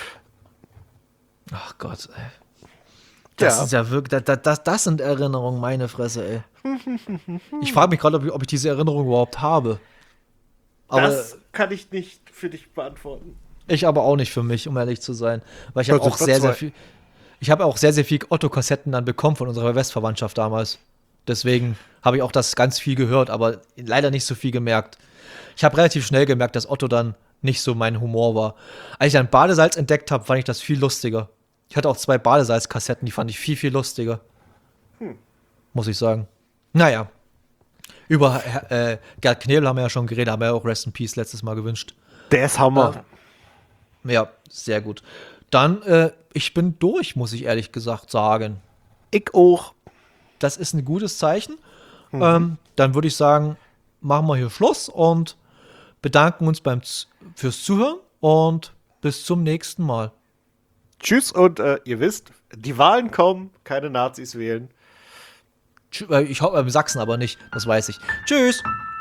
Ach Gott, ey. Das Ja. ist ja wirklich, das sind Erinnerungen, meine Fresse, ey. Ich frage mich gerade, ob ich diese Erinnerung überhaupt habe. Aber Das kann ich nicht für dich beantworten. ich aber auch nicht für mich, um ehrlich zu sein. Weil ich habe Also auch sehr, sehr zwei. viel. Ich habe auch sehr, sehr viel Otto-Kassetten dann bekommen von unserer Westverwandtschaft damals. Deswegen habe ich auch das ganz viel gehört, aber leider nicht so viel gemerkt. Ich habe relativ schnell gemerkt, dass Otto dann nicht so mein Humor war. Als ich dann Badesalz entdeckt habe, fand ich das viel lustiger. Ich hatte auch 2 Badesalz-Kassetten, die fand ich viel, viel lustiger. Muss ich sagen. Naja. Über Gerd Knebel haben wir ja schon geredet, haben wir ja auch Rest in Peace letztes Mal gewünscht. Der ist Hammer. Ja, sehr gut. Dann, ich bin durch, muss ich ehrlich gesagt sagen. Ich auch. Das ist ein gutes Zeichen. Dann würde ich sagen, machen wir hier Schluss und bedanken uns fürs Zuhören und bis zum nächsten Mal. Tschüss und ihr wisst, die Wahlen kommen, keine Nazis wählen. Ich hoffe, Sachsen aber nicht, das weiß ich. Tschüss!